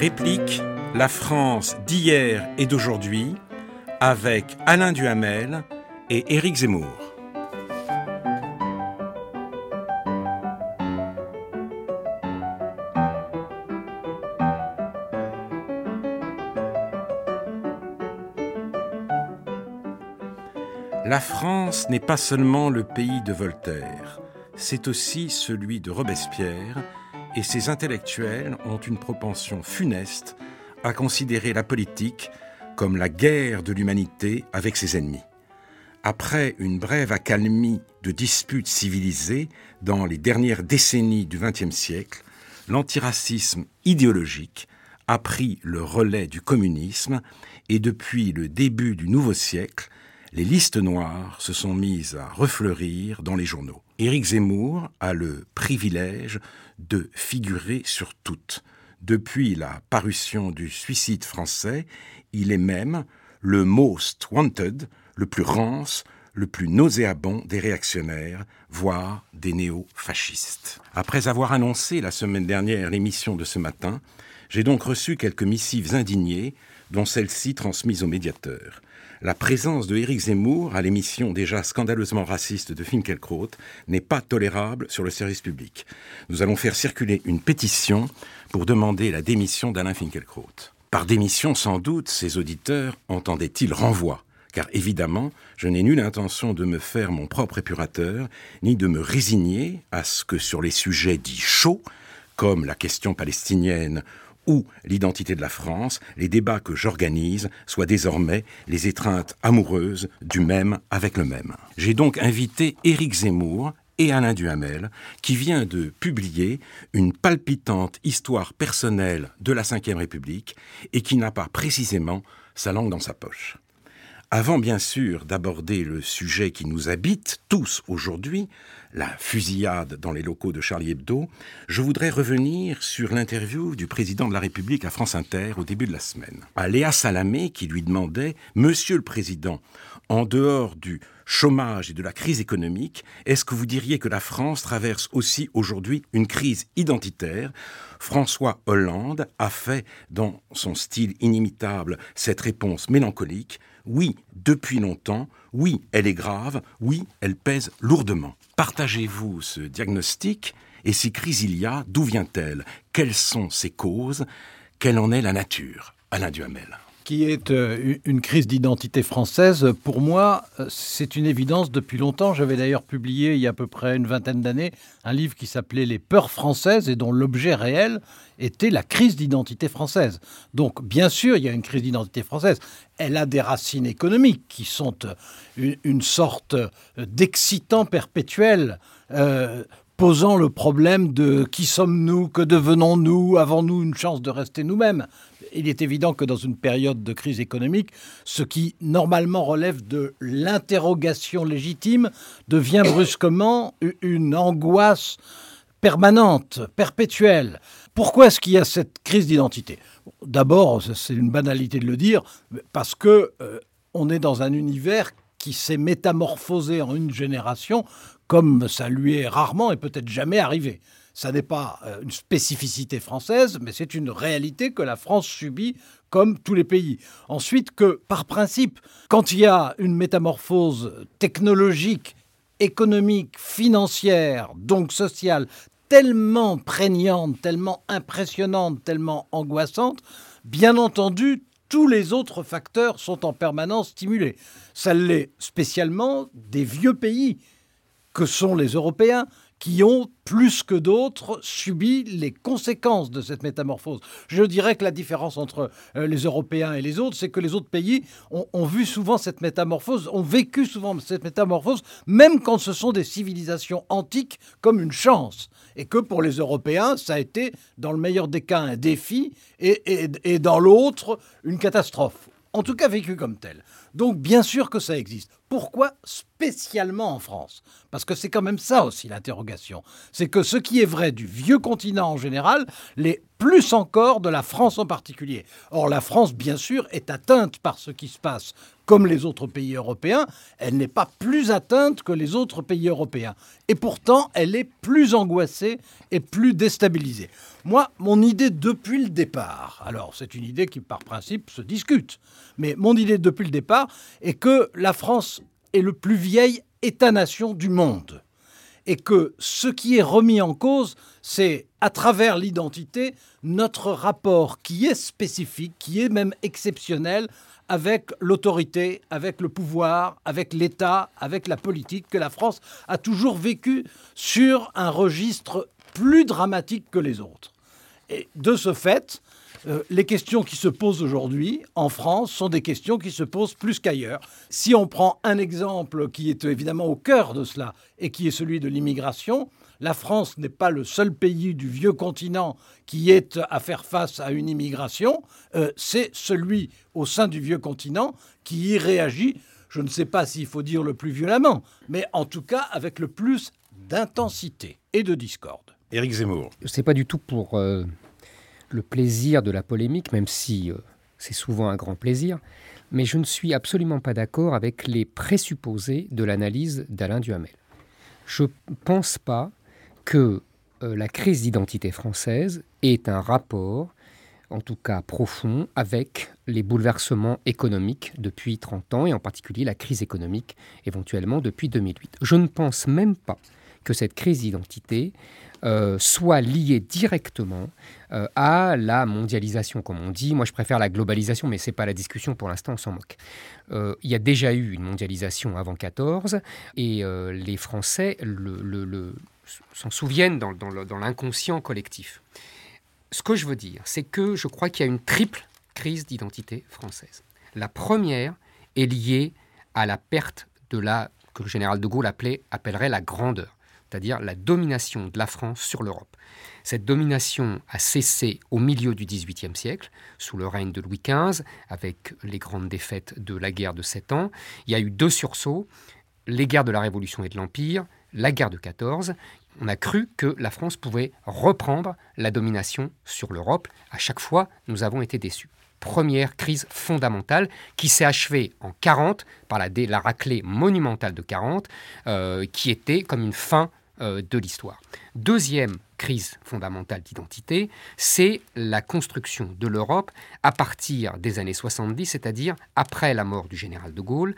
Réplique, la France d'hier et d'aujourd'hui, avec Alain Duhamel et Éric Zemmour. La France n'est pas seulement le pays de Voltaire, c'est aussi celui de Robespierre, et ses intellectuels ont une propension funeste à considérer la politique comme la guerre de l'humanité avec ses ennemis. Après une brève accalmie de disputes civilisées dans les dernières décennies du XXe siècle, l'antiracisme idéologique a pris le relais du communisme et depuis le début du nouveau siècle, les listes noires se sont mises à refleurir dans les journaux. Éric Zemmour a le privilège de figurer sur toutes. Depuis la parution du Suicide français, il est même le most wanted, le plus rance, le plus nauséabond des réactionnaires, voire des néo-fascistes. Après avoir annoncé la semaine dernière l'émission de ce matin, j'ai donc reçu quelques missives indignées, dont celle-ci transmise au médiateur. La présence de Éric Zemmour à l'émission déjà scandaleusement raciste de Finkielkraut n'est pas tolérable sur le service public. Nous allons faire circuler une pétition pour demander la démission d'Alain Finkielkraut. Par démission, sans doute, ses auditeurs entendaient-ils renvoi, car évidemment, je n'ai nulle intention de me faire mon propre épurateur, ni de me résigner à ce que sur les sujets dits chauds, comme la question palestinienne ou l'identité de la France, les débats que j'organise soient désormais les étreintes amoureuses du même avec le même. J'ai donc invité Éric Zemmour et Alain Duhamel, qui vient de publier une palpitante histoire personnelle de la Ve République et qui n'a pas précisément sa langue dans sa poche. Avant bien sûr d'aborder le sujet qui nous habite tous aujourd'hui, la fusillade dans les locaux de Charlie Hebdo, je voudrais revenir sur l'interview du président de la République à France Inter au début de la semaine. À Léa Salamé qui lui demandait « Monsieur le Président, en dehors du chômage et de la crise économique, est-ce que vous diriez que la France traverse aussi aujourd'hui une crise identitaire ?» François Hollande a fait, dans son style inimitable, cette réponse mélancolique. Oui, depuis longtemps, oui, elle est grave, oui, elle pèse lourdement. Partagez-vous ce diagnostic et si crise il y a, d'où vient-elle ? Quelles sont ses causes ? Quelle en est la nature ? Alain Duhamel. Qui est une crise d'identité française, pour moi, c'est une évidence depuis longtemps. J'avais d'ailleurs publié, il y a à peu près une vingtaine d'années, un livre qui s'appelait « Les peurs françaises » et dont l'objet réel était la crise d'identité française. Donc, bien sûr, il y a une crise d'identité française. Elle a des racines économiques qui sont une sorte d'excitant perpétuel, posant le problème de qui sommes-nous, que devenons-nous, avons-nous une chance de rester nous-mêmes ? Il est évident que dans une période de crise économique, ce qui normalement relève de l'interrogation légitime devient brusquement une angoisse permanente, perpétuelle. Pourquoi est-ce qu'il y a cette crise d'identité ? D'abord, c'est une banalité de le dire, parce que on est dans un univers qui s'est métamorphosé en une génération comme ça lui est rarement et peut-être jamais arrivé. Ça n'est pas une spécificité française, mais c'est une réalité que la France subit comme tous les pays. Ensuite, que par principe, quand il y a une métamorphose technologique, économique, financière, donc sociale, tellement prégnante, tellement impressionnante, tellement angoissante, bien entendu, tous les autres facteurs sont en permanence stimulés. Ça l'est spécialement des vieux pays que sont les Européens, qui ont, plus que d'autres, subi les conséquences de cette métamorphose. Je dirais que la différence entre les Européens et les autres, c'est que les autres pays ont vu souvent cette métamorphose, ont vécu souvent cette métamorphose, même quand ce sont des civilisations antiques, comme une chance. Et que pour les Européens, ça a été, dans le meilleur des cas, un défi, et dans l'autre, une catastrophe. En tout cas, vécu comme tel. Donc, bien sûr que ça existe. pourquoi spécialement en France ? Parce que c'est quand même ça aussi l'interrogation. C'est que ce qui est vrai du vieux continent en général, l'est plus encore de la France en particulier. Or, la France, bien sûr, est atteinte par ce qui se passe comme les autres pays européens. Elle n'est pas plus atteinte que les autres pays européens. Et pourtant, elle est plus angoissée et plus déstabilisée. Moi, mon idée depuis le départ, alors c'est une idée qui par principe se discute, mais mon idée depuis le départ est que la France est le plus vieil État-nation du monde. Et que ce qui est remis en cause, c'est à travers l'identité, notre rapport qui est spécifique, qui est même exceptionnel avec l'autorité, avec le pouvoir, avec l'État, avec la politique, que la France a toujours vécu sur un registre plus dramatique que les autres. Et de ce fait, les questions qui se posent aujourd'hui en France sont des questions qui se posent plus qu'ailleurs. Si on prend un exemple qui est évidemment au cœur de cela et qui est celui de l'immigration, la France n'est pas le seul pays du vieux continent qui est à faire face à une immigration. C'est celui au sein du vieux continent qui y réagit, je ne sais pas s'il faut dire le plus violemment, mais en tout cas avec le plus d'intensité et de discorde. Éric Zemmour. Ce n'est pas du tout pour le plaisir de la polémique, même si c'est souvent un grand plaisir, mais je ne suis absolument pas d'accord avec les présupposés de l'analyse d'Alain Duhamel. Je ne pense pas que la crise d'identité française ait un rapport, en tout cas profond, avec les bouleversements économiques depuis 30 ans, et en particulier la crise économique éventuellement depuis 2008. Je ne pense même pas que cette crise d'identité soit liée directement à la mondialisation, comme on dit. Moi, je préfère la globalisation, mais ce n'est pas la discussion pour l'instant, on s'en moque. Il y a déjà eu une mondialisation avant 14, et les Français s'en souviennent dans l'inconscient collectif. Ce que je veux dire, c'est que je crois qu'il y a une triple crise d'identité française. La première est liée à la perte de que le général de Gaulle appellerait la grandeur, c'est-à-dire la domination de la France sur l'Europe. Cette domination a cessé au milieu du XVIIIe siècle, sous le règne de Louis XV, avec les grandes défaites de la guerre de 7 ans. Il y a eu 2 sursauts, les guerres de la Révolution et de l'Empire, la guerre de 14. On a cru que la France pouvait reprendre la domination sur l'Europe. À chaque fois, nous avons été déçus. Première crise fondamentale qui s'est achevée en 40 par la raclée monumentale de 40, qui était comme une fin de l'histoire. Deuxième crise fondamentale d'identité, c'est la construction de l'Europe à partir des années 70, c'est-à-dire après la mort du général de Gaulle,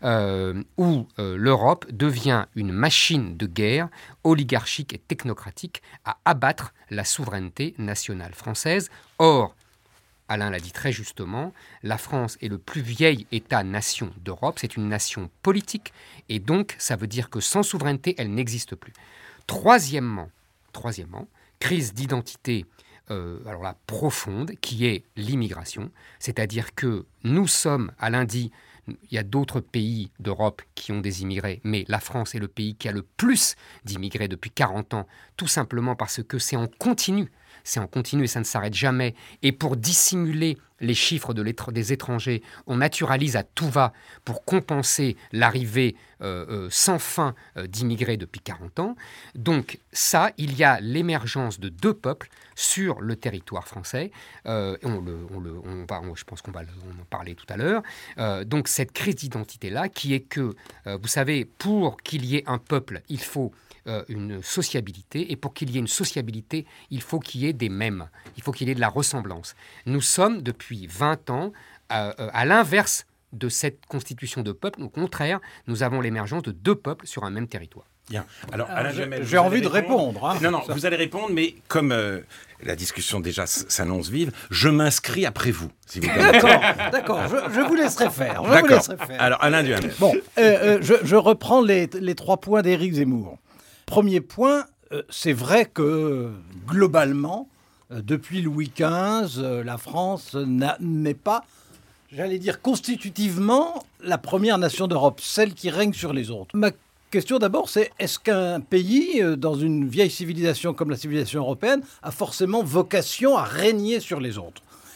où l'Europe devient une machine de guerre oligarchique et technocratique à abattre la souveraineté nationale française. Or, Alain l'a dit très justement, la France est le plus vieil État-nation d'Europe, c'est une nation politique, et donc ça veut dire que sans souveraineté, elle n'existe plus. Troisièmement, crise d'identité alors là, profonde, qui est l'immigration, c'est-à-dire que nous sommes, Alain dit, il y a d'autres pays d'Europe qui ont des immigrés, mais la France est le pays qui a le plus d'immigrés depuis 40 ans, tout simplement parce que c'est en continu et ça ne s'arrête jamais. Et pour dissimuler les chiffres des étrangers, on naturalise à tout va pour compenser l'arrivée sans fin d'immigrés depuis 40 ans. Donc ça, il y a l'émergence de 2 peuples sur le territoire français. Je pense qu'on va en parler tout à l'heure. Donc cette crise d'identité-là, qui est que, vous savez, pour qu'il y ait un peuple, il faut une sociabilité, et pour qu'il y ait une sociabilité, il faut qu'il y ait des mêmes, il faut qu'il y ait de la ressemblance. Nous sommes depuis 20 ans à l'inverse de cette constitution de peuple. Au contraire, nous avons l'émergence de 2 peuples sur un même territoire. Bien. Alors, Alain Duhamel, j'ai envie de répondre. Hein. Non, vous allez répondre, mais comme la discussion déjà s'annonce vive, je m'inscris après vous, si vous voulez. D'accord, je vous laisserai faire. Alors, Alain Duhamel. Bon, je reprends les 3 points d'Éric Zemmour. Premier point, c'est vrai que globalement, depuis Louis XV, la France n'est pas, j'allais dire constitutivement, la première nation d'Europe, celle qui règne sur les autres. Ma question d'abord, c'est est-ce qu'un pays, dans une vieille civilisation comme la civilisation européenne, a forcément vocation à régner sur les autres ?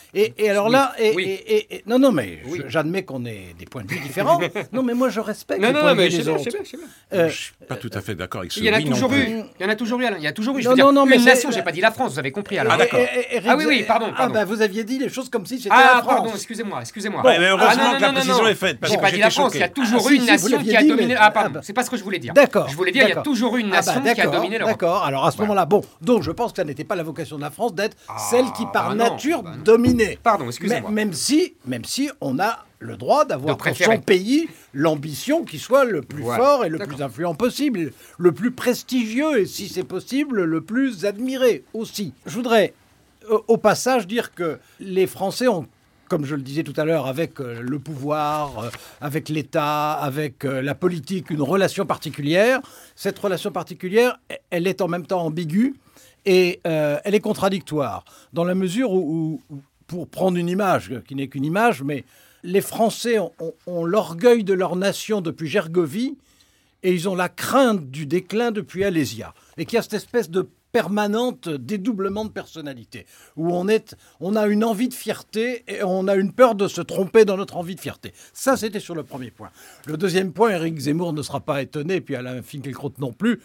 Et alors Oui, là, oui. non, mais Oui. j'admets qu'on ait des points de vue différents. Non, mais moi, je respecte Non, les non, points non, de mais vue je des sais bien, autres. je sais bien, je sais bien. Je suis pas tout à fait d'accord avec ce Il y en a oui non toujours plus. eu. Il y en a toujours eu, Alain. Il y a toujours eu. Je Non, veux dire, non, non, mais une c'est- nation, j'ai pas dit la France, vous avez compris, Alain. Ah, d'accord. Éric Ah oui, oui, pardon, Ah, pardon. bah, vous aviez dit les choses comme si c'était Ah, la France. pardon, excusez-moi. Ouais, mais heureusement Ah, non, que la non, non, précision non. est faite. parce J'ai que pas dit la j'étais France, il y a choqué. toujours Ah, eu si, une si, vous nation l'aviez qui a dit, dominé. mais- Ah, ah, pardon, bah. c'est pas ce que je voulais dire. D'accord. Je voulais dire, il y a d'accord. toujours eu une Ah, bah, nation qui a d'accord, dominé l'Europe. D'accord. Alors à ce moment-là, bon, donc je pense que ça n'était pas la vocation de la France d'être celle qui par bah non, nature bah non. dominait. Pardon, excusez-moi. Même si on a le droit d'avoir De pour préférer. son pays l'ambition qui soit le plus Voilà. fort et le D'accord. plus influent possible, le plus prestigieux et si c'est possible, le plus admiré aussi. Je voudrais au passage dire que les Français ont, comme je le disais tout à l'heure, avec le pouvoir, avec l'État, avec la politique, une relation particulière. Cette relation particulière, elle est en même temps ambiguë et elle est contradictoire, dans la mesure où, pour prendre une image, qui n'est qu'une image, mais les Français ont l'orgueil de leur nation depuis Gergovie et ils ont la crainte du déclin depuis Alésia. Et qu'il y a cette espèce de permanente dédoublement de personnalité, où on a une envie de fierté et on a une peur de se tromper dans notre envie de fierté. Ça, c'était sur le premier point. Le deuxième point, Éric Zemmour ne sera pas étonné, puis Alain Finkielkraut non plus.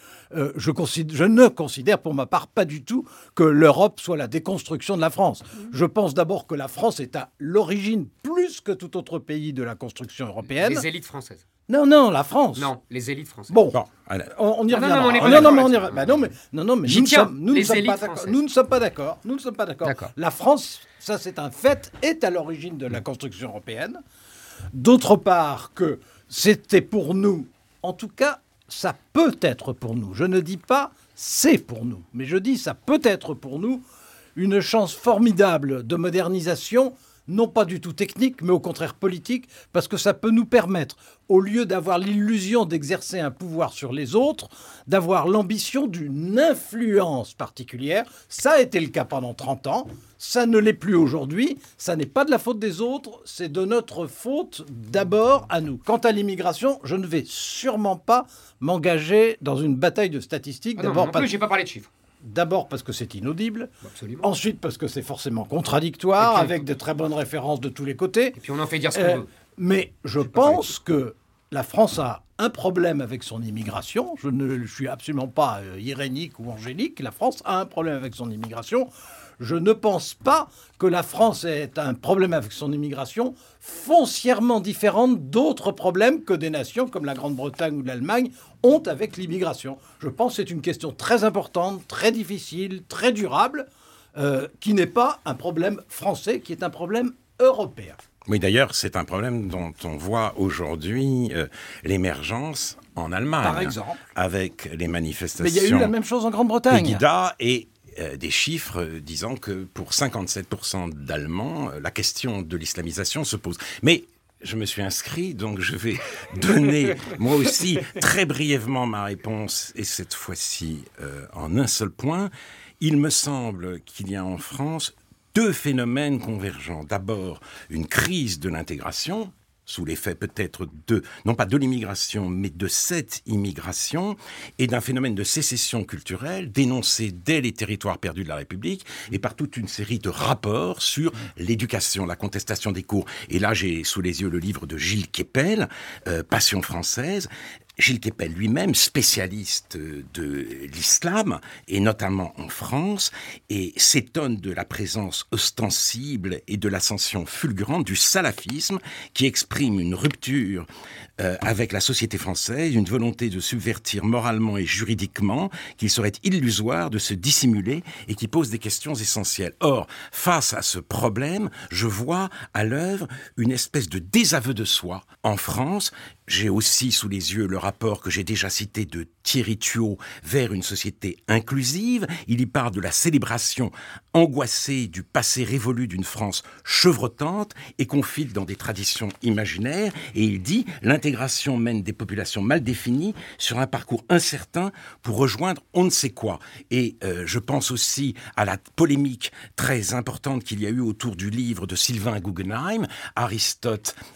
Je ne considère pour ma part pas du tout que l'Europe soit la déconstruction de la France. Je pense d'abord que la France est à l'origine, plus que tout autre pays, de la construction européenne. Les élites françaises. Non, la France. Non, les élites françaises. Bon, Bon, allez. on y Ah non, reviendra. non, on est pas non, d'accord mais on y là-dessus. re- bah non, mais J'y nous tiens, ne les sommes élites pas d'accord. françaises. Nous ne sommes pas d'accord. Nous ne sommes pas d'accord. D'accord. La France, ça c'est un fait, est à l'origine de la construction européenne. D'autre part que c'était pour nous, en tout cas, ça peut être pour nous. Je ne dis pas c'est pour nous, mais je dis ça peut être pour nous une chance formidable de modernisation, non pas du tout technique, mais au contraire politique, parce que ça peut nous permettre, au lieu d'avoir l'illusion d'exercer un pouvoir sur les autres, d'avoir l'ambition d'une influence particulière. Ça a été le cas pendant 30 ans, ça ne l'est plus aujourd'hui, ça n'est pas de la faute des autres, c'est de notre faute d'abord à nous. Quant à l'immigration, je ne vais sûrement pas m'engager dans une bataille de statistiques. Ah non, non plus, j'ai pas parlé de chiffres. D'abord parce que c'est inaudible, Absolument. ensuite parce que c'est forcément contradictoire, Et puis- avec de très bonnes références de tous les côtés. Et puis on en fait dire ce qu'on veut. Mais je pense que la France a un problème avec son immigration. Je ne suis absolument pas irénique ou angélique. La France a un problème avec son immigration. Je ne pense pas que la France ait un problème avec son immigration foncièrement différente d'autres problèmes que des nations comme la Grande-Bretagne ou l'Allemagne ont avec l'immigration. Je pense que c'est une question très importante, très difficile, très durable, qui n'est pas un problème français, qui est un problème européen. Oui, d'ailleurs, c'est un problème dont on voit aujourd'hui l'émergence en Allemagne. Par exemple. Avec les manifestations. Mais il y a eu la même chose en Grande-Bretagne. Pegida et des chiffres disant que pour 57% d'Allemands, la question de l'islamisation se pose. Mais je me suis inscrit, donc je vais donner moi aussi très brièvement ma réponse, et cette fois-ci en un seul point. Il me semble qu'il y a en France deux phénomènes convergents. D'abord, une crise de l'intégration, sous l'effet peut-être non pas de l'immigration, mais de cette immigration, et d'un phénomène de sécession culturelle dénoncé dès les territoires perdus de la République, et par toute une série de rapports sur l'éducation, la contestation des cours. Et là, j'ai sous les yeux le livre de Gilles Kepel, Passion française. Gilles Kepel lui-même, spécialiste de l'islam, et notamment en France, et s'étonne de la présence ostensible et de l'ascension fulgurante du salafisme, qui exprime une rupture avec la société française, une volonté de subvertir moralement et juridiquement, qu'il serait illusoire de se dissimuler et qui pose des questions essentielles. Or, face à ce problème, je vois à l'œuvre une espèce de désaveu de soi en France. J'ai aussi sous les yeux le rapport que j'ai déjà cité de Thierry Tuot vers une société inclusive. Il y parle de la célébration angoissée du passé révolu d'une France chevrotante et qu'on file dans des traditions imaginaires. Et il dit « L'intégration mène des populations mal définies sur un parcours incertain pour rejoindre on ne sait quoi ». Et je pense aussi à la polémique très importante qu'il y a eu autour du livre de Sylvain Guggenheim, Aristote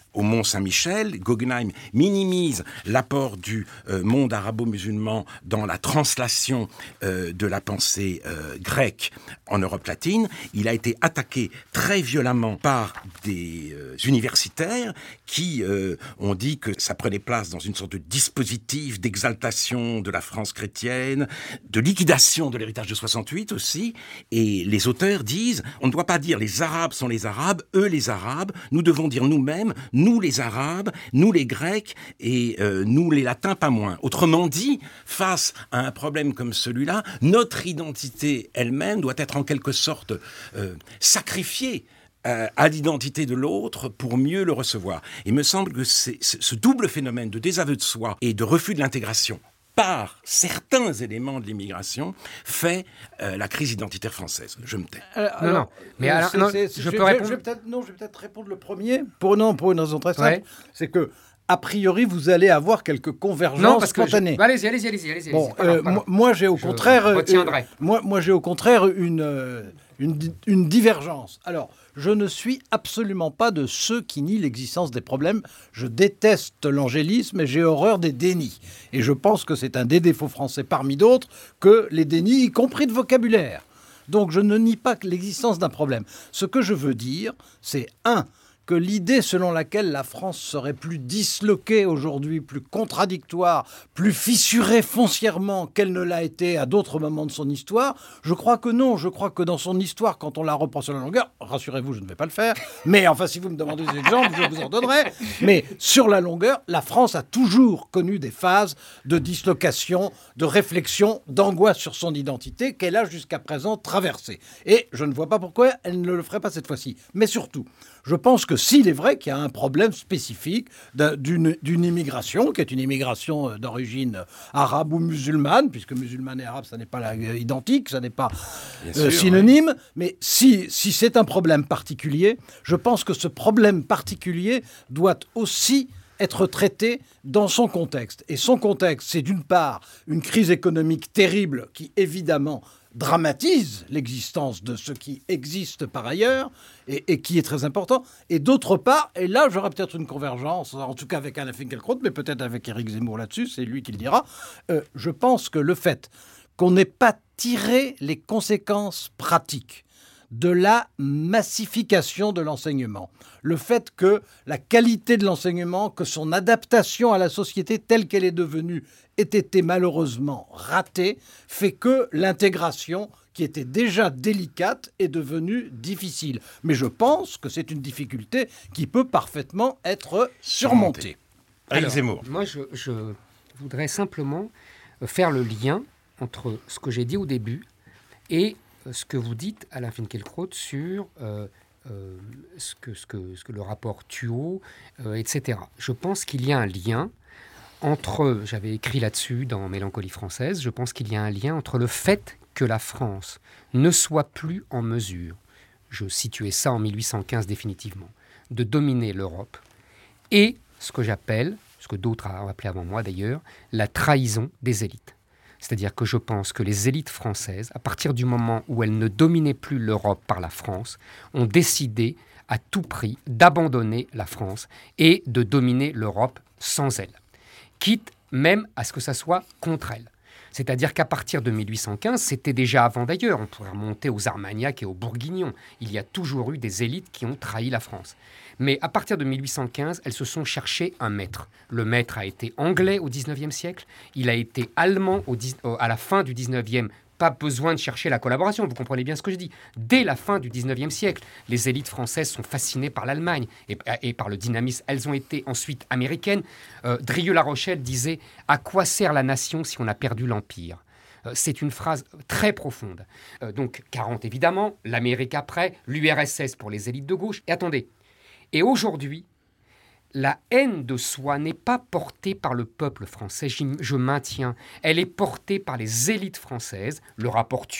au Mont-Saint-Michel. Guggenheim minimise l'apport du monde arabo-musulman dans la translation de la pensée grecque en Europe latine. Il a été attaqué très violemment par des universitaires qui ont dit que ça prenait place dans une sorte de dispositif d'exaltation de la France chrétienne, de liquidation de l'héritage de 68 aussi. Et les auteurs disent, on ne doit pas dire les Arabes sont les Arabes, eux les Arabes, nous devons dire nous-mêmes, nous les Arabes, nous les Grecs et nous les Latins pas moins. Autrement dit, face à un problème comme celui-là, notre identité elle-même doit être en quelque sorte sacrifiée à l'identité de l'autre pour mieux le recevoir. Il me semble que ce double phénomène de désaveu de soi et de refus de l'intégration par certains éléments de l'immigration fait la crise identitaire française. Je me tais. Je peux répondre. Je vais peut-être répondre le premier. Pour une raison très simple, c'est que a priori, vous allez avoir quelques convergences spontanées. Allez-y. Bon, moi, j'ai au contraire, j'ai au contraire une divergence. Alors, je ne suis absolument pas de ceux qui nient l'existence des problèmes. Je déteste l'angélisme et j'ai horreur des dénis. Et je pense que c'est un des défauts français parmi d'autres que les dénis, y compris de vocabulaire. Donc, je ne nie pas l'existence d'un problème. Ce que je veux dire, c'est que l'idée selon laquelle la France serait plus disloquée aujourd'hui, plus contradictoire, plus fissurée foncièrement qu'elle ne l'a été à d'autres moments de son histoire, je crois que non. Je crois que dans son histoire, quand on la reprend sur la longueur, rassurez-vous, je ne vais pas le faire, mais enfin, si vous me demandez des exemples, je vous en donnerai. Mais sur la longueur, la France a toujours connu des phases de dislocation, de réflexion, d'angoisse sur son identité qu'elle a jusqu'à présent traversée. Et je ne vois pas pourquoi elle ne le ferait pas cette fois-ci. Mais surtout, je pense que s'il est vrai qu'il y a un problème spécifique d'une immigration, qui est une immigration d'origine arabe ou musulmane, puisque musulmane et arabe, ça n'est pas identique, ça n'est pas synonyme, oui. Mais si c'est un problème particulier, je pense que ce problème particulier doit aussi être traité dans son contexte. Et son contexte, c'est d'une part une crise économique terrible qui, évidemment, dramatise l'existence de ce qui existe par ailleurs et qui est très important. Et d'autre part, et là j'aurais peut-être une convergence, en tout cas avec Alain Finkielkraut, mais peut-être avec Éric Zemmour là-dessus, c'est lui qui le dira, je pense que le fait qu'on n'ait pas tiré les conséquences pratiques de la massification de l'enseignement, le fait que la qualité de l'enseignement, que son adaptation à la société telle qu'elle est devenue ait été malheureusement ratée, fait que l'intégration, qui était déjà délicate, est devenue difficile. Mais je pense que c'est une difficulté qui peut parfaitement être surmontée. Alors, Zemmour. Moi, je voudrais simplement faire le lien entre ce que j'ai dit au début et ce que vous dites, Alain Finkielkraut, sur ce que le rapport Thuot, etc. Je pense qu'il y a un lien entre, j'avais écrit là-dessus dans Mélancolie française, je pense qu'il y a un lien entre le fait que la France ne soit plus en mesure, je situais ça en 1815 définitivement, de dominer l'Europe, et ce que j'appelle, ce que d'autres ont appelé avant moi d'ailleurs, la trahison des élites. C'est-à-dire que je pense que les élites françaises, à partir du moment où elles ne dominaient plus l'Europe par la France, ont décidé à tout prix d'abandonner la France et de dominer l'Europe sans elle, quitte même à ce que ça soit contre elle. C'est-à-dire qu'à partir de 1815, c'était déjà avant d'ailleurs, on pourrait remonter aux Armagnacs et aux Bourguignons, il y a toujours eu des élites qui ont trahi la France. Mais à partir de 1815, elles se sont cherchées un maître. Le maître a été anglais au XIXe siècle, il a été allemand à la fin du XIXe. Pas besoin de chercher la collaboration, vous comprenez bien ce que je dis. Dès la fin du XIXe siècle, les élites françaises sont fascinées par l'Allemagne et par le dynamisme. Elles ont été ensuite américaines. Drieux-La Rochelle disait « À quoi sert la nation si on a perdu l'Empire ?» C'est une phrase très profonde. Donc 40 évidemment, l'Amérique après, l'URSS pour les élites de gauche. Et attendez, et aujourd'hui, la haine de soi n'est pas portée par le peuple français, je maintiens. Elle est portée par les élites françaises, le rapport Thuot,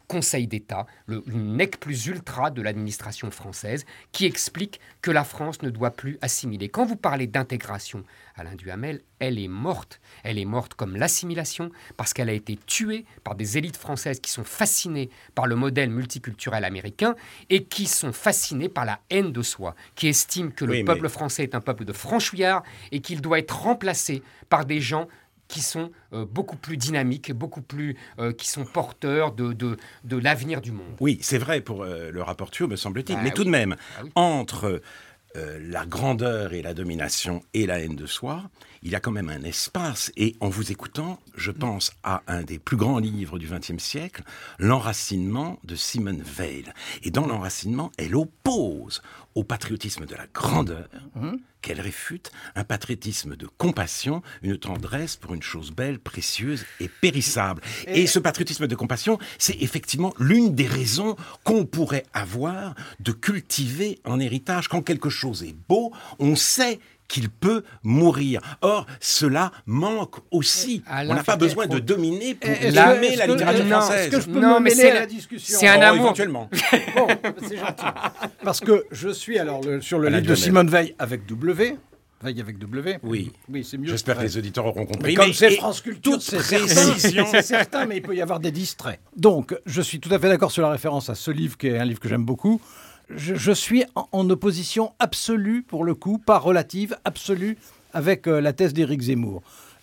Conseil d'État, le nec plus ultra de l'administration française, qui explique que la France ne doit plus assimiler. Quand vous parlez d'intégration, Alain Duhamel, elle est morte. Elle est morte comme l'assimilation, parce qu'elle a été tuée par des élites françaises qui sont fascinées par le modèle multiculturel américain et qui sont fascinées par la haine de soi, qui estiment que le peuple français est un peuple de franchouillards et qu'il doit être remplacé par des gens qui sont beaucoup plus dynamiques, qui sont porteurs de l'avenir du monde. Oui, c'est vrai pour le rapport Thiot, me semble-t-il. Mais tout de même, entre la grandeur et la domination et la haine de soi, il y a quand même un espace. Et en vous écoutant, je pense à un des plus grands livres du XXe siècle, L'Enracinement de Simone Weil. Et dans L'Enracinement, elle oppose au patriotisme de la grandeur, qu'elle réfute, un patriotisme de compassion, une tendresse pour une chose belle, précieuse et périssable. Et ce patriotisme de compassion, c'est effectivement l'une des raisons qu'on pourrait avoir de cultiver en héritage. Quand quelque chose est beau, on sait qu'il peut mourir. Or, cela manque aussi. On n'a pas besoin de dominer pour aimer la littérature française. Est-ce que je peux me mêler à la discussion? C'est un amour. Éventuellement. Bon, c'est gentil. Parce que je suis alors sur le livre de Simone Weil avec W. Veille avec W. Oui, c'est mieux. J'espère que les auditeurs auront compris. Mais comme c'est France Culture, c'est certain, mais il peut y avoir des distraits. Donc, je suis tout à fait d'accord sur la référence à ce livre, qui est un livre que j'aime beaucoup. Je suis en opposition absolue, pour le coup, pas relative, absolue, avec la thèse d'Éric Zemmour.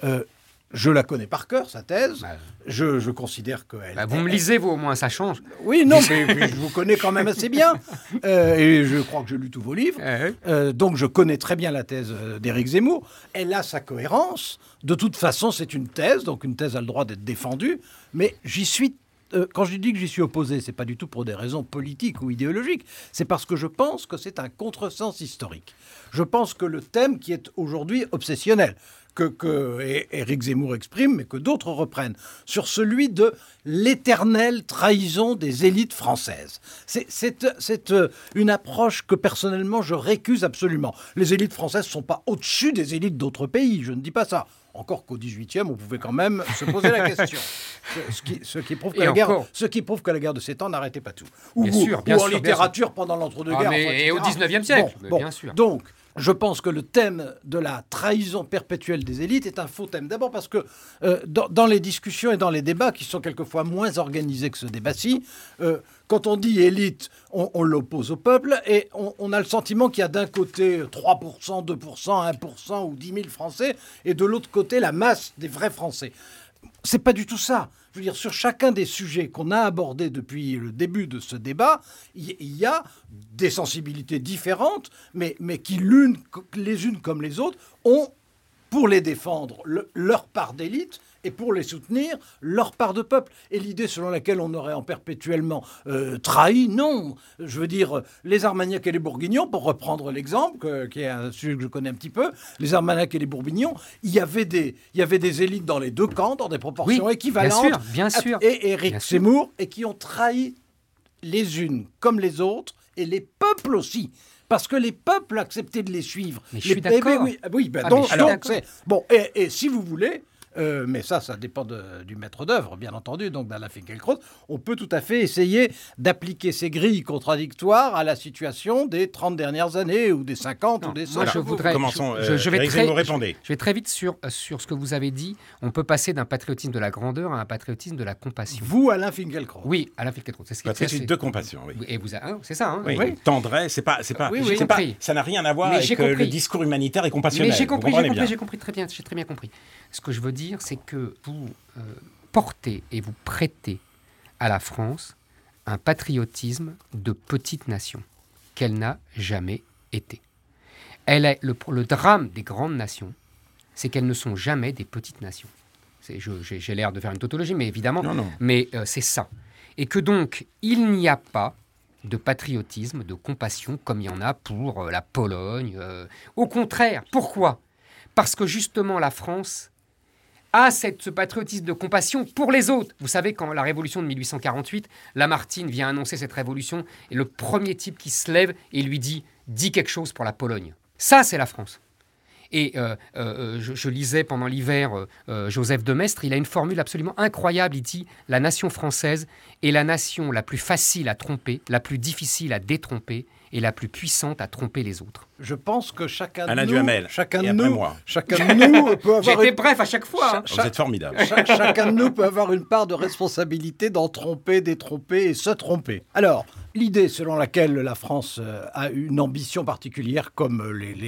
Je la connais par cœur, sa thèse. Je considère qu'elle... vous me lisez, vous, au moins, ça change. Oui, non, mais je vous connais quand même assez bien. Et je crois que j'ai lu tous vos livres. Donc, je connais très bien la thèse d'Éric Zemmour. Elle a sa cohérence. De toute façon, c'est une thèse. Donc, une thèse a le droit d'être défendue. Mais j'y suis... quand je dis que j'y suis opposé, c'est pas du tout pour des raisons politiques ou idéologiques. C'est parce que je pense que c'est un contresens historique. Je pense que le thème qui est aujourd'hui obsessionnel, que Éric Zemmour exprime, mais que d'autres reprennent, sur celui de l'éternelle trahison des élites françaises. C'est une approche que personnellement je récuse absolument. Les élites françaises ne sont pas au-dessus des élites d'autres pays, je ne dis pas ça. Encore qu'au XVIIIe, on pouvait quand même se poser la question. Ce qui prouve que la guerre de 7 ans n'arrêtait pas tout. Ou en littérature pendant l'entre-deux-guerres. Et au XIXe siècle, bien sûr. Donc, je pense que le thème de la trahison perpétuelle des élites est un faux thème. D'abord parce que dans les discussions et dans les débats, qui sont quelquefois moins organisés que ce débat-ci, quand on dit élite, on l'oppose au peuple et on a le sentiment qu'il y a d'un côté 3%, 2%, 1% ou 10 000 Français et de l'autre côté la masse des vrais Français. C'est pas du tout ça. Je veux dire, sur chacun des sujets qu'on a abordés depuis le début de ce débat, il y a des sensibilités différentes, mais qui, les unes comme les autres, ont, pour les défendre, leur part d'élite, et pour les soutenir, leur part de peuple. Et l'idée selon laquelle on aurait en perpétuellement trahi, non. Je veux dire, les Armagnacs et les Bourguignons, pour reprendre l'exemple, qui est un sujet que je connais un petit peu, les Armagnacs et les Bourguignons, il y avait des élites dans les deux camps, dans des proportions équivalentes. Bien sûr. Et Éric Zemmour, et qui ont trahi les unes comme les autres, et les peuples aussi. Parce que les peuples acceptaient de les suivre. Mais je suis d'accord. Et si vous voulez... mais ça dépend du maître d'œuvre, bien entendu, donc d'Alain Finkielkraut. On peut tout à fait essayer d'appliquer ces grilles contradictoires à la situation des 30 dernières années, ou des 50, ou des 100. Commençons. Je vais très vite sur ce que vous avez dit. On peut passer d'un patriotisme de la grandeur à un patriotisme de la compassion. Vous, Alain Finkielkraut. Oui, Alain Finkielkraut. C'est ce patriotisme de compassion, oui. Et vous, c'est ça, hein? Oui. Tendresse, c'est pas. Ça n'a rien à voir avec le discours humanitaire et compassionnel. Mais j'ai compris très bien. J'ai très bien compris. Ce que je veux dire, c'est que vous portez et vous prêtez à la France un patriotisme de petite nation qu'elle n'a jamais été. Le drame des grandes nations, c'est qu'elles ne sont jamais des petites nations. J'ai l'air de faire une tautologie, mais évidemment, mais c'est ça. Et que donc, il n'y a pas de patriotisme, de compassion, comme il y en a pour la Pologne. Au contraire, pourquoi ? Parce que justement, la France a ce patriotisme de compassion pour les autres. Vous savez, quand la révolution de 1848, Lamartine vient annoncer cette révolution, et le premier type qui se lève et lui dit « dis quelque chose pour la Pologne ». Ça, c'est la France. Et je lisais pendant l'hiver Joseph de Maistre, il a une formule absolument incroyable. Il dit « La nation française est la nation la plus facile à tromper, la plus difficile à détromper et la plus puissante à tromper les autres. » Je pense que chacun Alain de Duhamel. nous, chacun Et de après nous, moi. chacun de nous peut avoir J'étais bref à chaque fois. Vous êtes formidable. chacun de nous peut avoir une part de responsabilité d'en tromper, détromper et se tromper. Alors, l'idée selon laquelle la France a une ambition particulière comme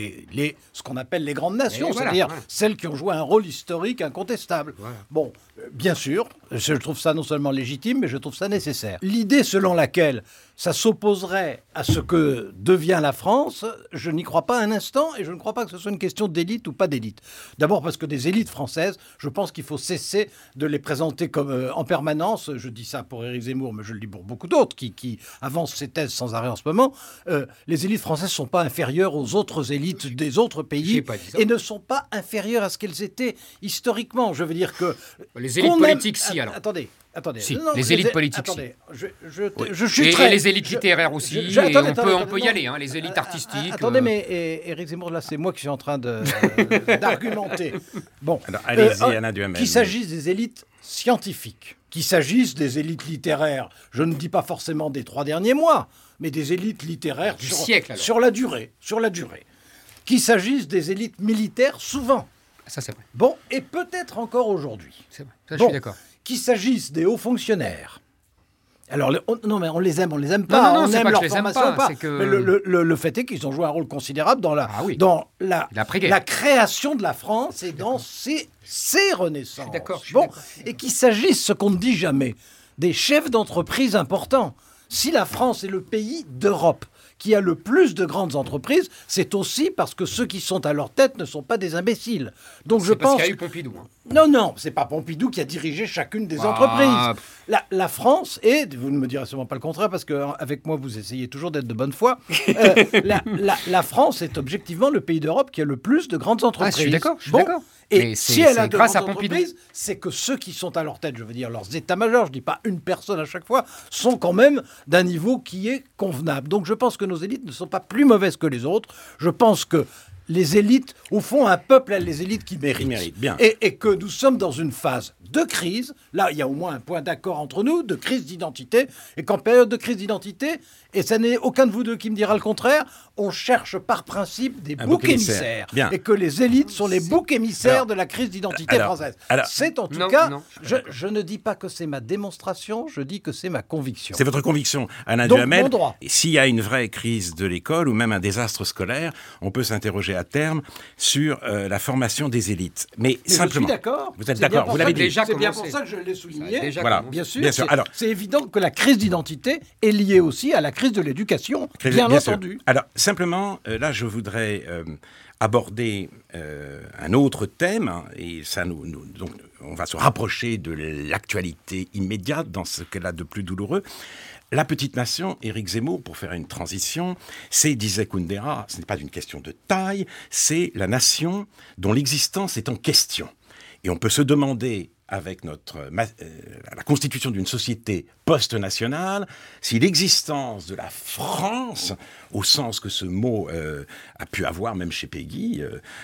ce qu'on appelle les grandes nations, voilà, c'est-à-dire voilà. celles qui ont joué un rôle historique incontestable. Voilà. Bon, bien sûr, je trouve ça non seulement légitime, mais je trouve ça nécessaire. L'idée selon laquelle ça s'opposerait à ce que devient la France, je n'y crois pas un instant et je ne crois pas que ce soit une question d'élite ou pas d'élite. D'abord parce que des élites françaises, je pense qu'il faut cesser de les présenter comme en permanence, je dis ça pour Éric Zemmour, mais je le dis pour beaucoup d'autres qui avancent ces thèses sans arrêt en ce moment, les élites françaises ne sont pas inférieures aux autres élites des autres pays J'ai pas dit ça. et ne sont pas inférieures à ce qu'elles étaient historiquement. Je veux dire que... Les élites qu'on politiques, aime- si, alors. Attendez. Si, Non, les élites politiques, Attendez, je Et chuterai. les élites littéraires aussi. Et Attendez, on peut y non. aller, hein, les élites artistiques. Attendez, mais Éric Zemmour, là, c'est moi qui suis en train d'argumenter. Bon, Alors, allez-y, Alain Duhamel. qu'il s'agisse des élites scientifiques, qu'il s'agisse des élites littéraires, je ne dis pas forcément des 3 derniers mois, mais des élites littéraires Du siècle, alors. sur la durée. Qu'il s'agisse des élites militaires, souvent. Ça, c'est vrai. Bon, et peut-être encore aujourd'hui. C'est vrai. Ça, je Bon, suis d'accord. qu'il s'agisse des hauts fonctionnaires. Alors, non, mais on les aime pas. Non, on c'est aime pas que leur je les aime formation pas, ou c'est que- Mais le fait est qu'ils ont joué un rôle considérable dans Ah oui. L'après-guerre. la création de la France et dans ses renaissances. Je suis Bon, d'accord. et qu'il s'agisse, ce qu'on ne dit jamais, des chefs d'entreprise importants. Si la France est le pays d'Europe qui a le plus de grandes entreprises, c'est aussi parce que ceux qui sont à leur tête ne sont pas des imbéciles. Donc je C'est parce pense... qu'il y a eu Pompidou. Hein. Non, c'est pas Pompidou qui a dirigé chacune des Ah. entreprises. La France est, vous ne me direz sûrement pas le contraire, parce qu'avec moi, vous essayez toujours d'être de bonne foi, la France est objectivement le pays d'Europe qui a le plus de grandes entreprises. je suis d'accord. Et Mais si elle a c'est de grâce à grandes Pompidou. entreprises, c'est que ceux qui sont à leur tête, je veux dire leurs états-majors, je ne dis pas une personne à chaque fois, sont quand même d'un niveau qui est convenable. Donc je pense que nos élites ne sont pas plus mauvaises que les autres. Je pense que les élites, au fond, un peuple a les élites qui méritent. Qui méritent, bien. Et que nous sommes dans une phase de crise. Là, il y a au moins un point d'accord entre nous, de crise d'identité. Et qu'en période de crise d'identité, et ça n'est aucun de vous deux qui me dira le contraire, on cherche par principe des Un boucs bouc émissaire. émissaires. Bien. Et que les élites sont les boucs émissaires Alors, de la crise d'identité française. C'est en tout Non, cas, non, je ne dis pas que c'est ma démonstration, je dis que c'est ma conviction. C'est votre conviction, Alain Donc, Duhamel. mon droit. Et s'il y a une vraie crise de l'école ou même un désastre scolaire, on peut s'interroger à terme sur la formation des élites. Mais Mais simplement. je suis d'accord. Vous êtes C'est bien d'accord, pour vous ça l'avez que- dit. Déjà C'est bien commencé. pour ça que je l'ai Ça souligné. a déjà Voilà. commencé. Bien sûr, Bien sûr. c'est- Alors- c'est évident que la crise d'identité est liée aussi à la crise de l'éducation, bien sûr. entendu. Alors, simplement, là, je voudrais aborder un autre thème, hein, et ça donc, on va se rapprocher de l'actualité immédiate dans ce qu'elle a de plus douloureux. La petite nation, Éric Zemmour, pour faire une transition, c'est, disait Kundera, ce n'est pas une question de taille, c'est la nation dont l'existence est en question. Et on peut se demander, avec la constitution d'une société post-nationale, si l'existence de la France, au sens que ce mot a pu avoir même chez Péguy,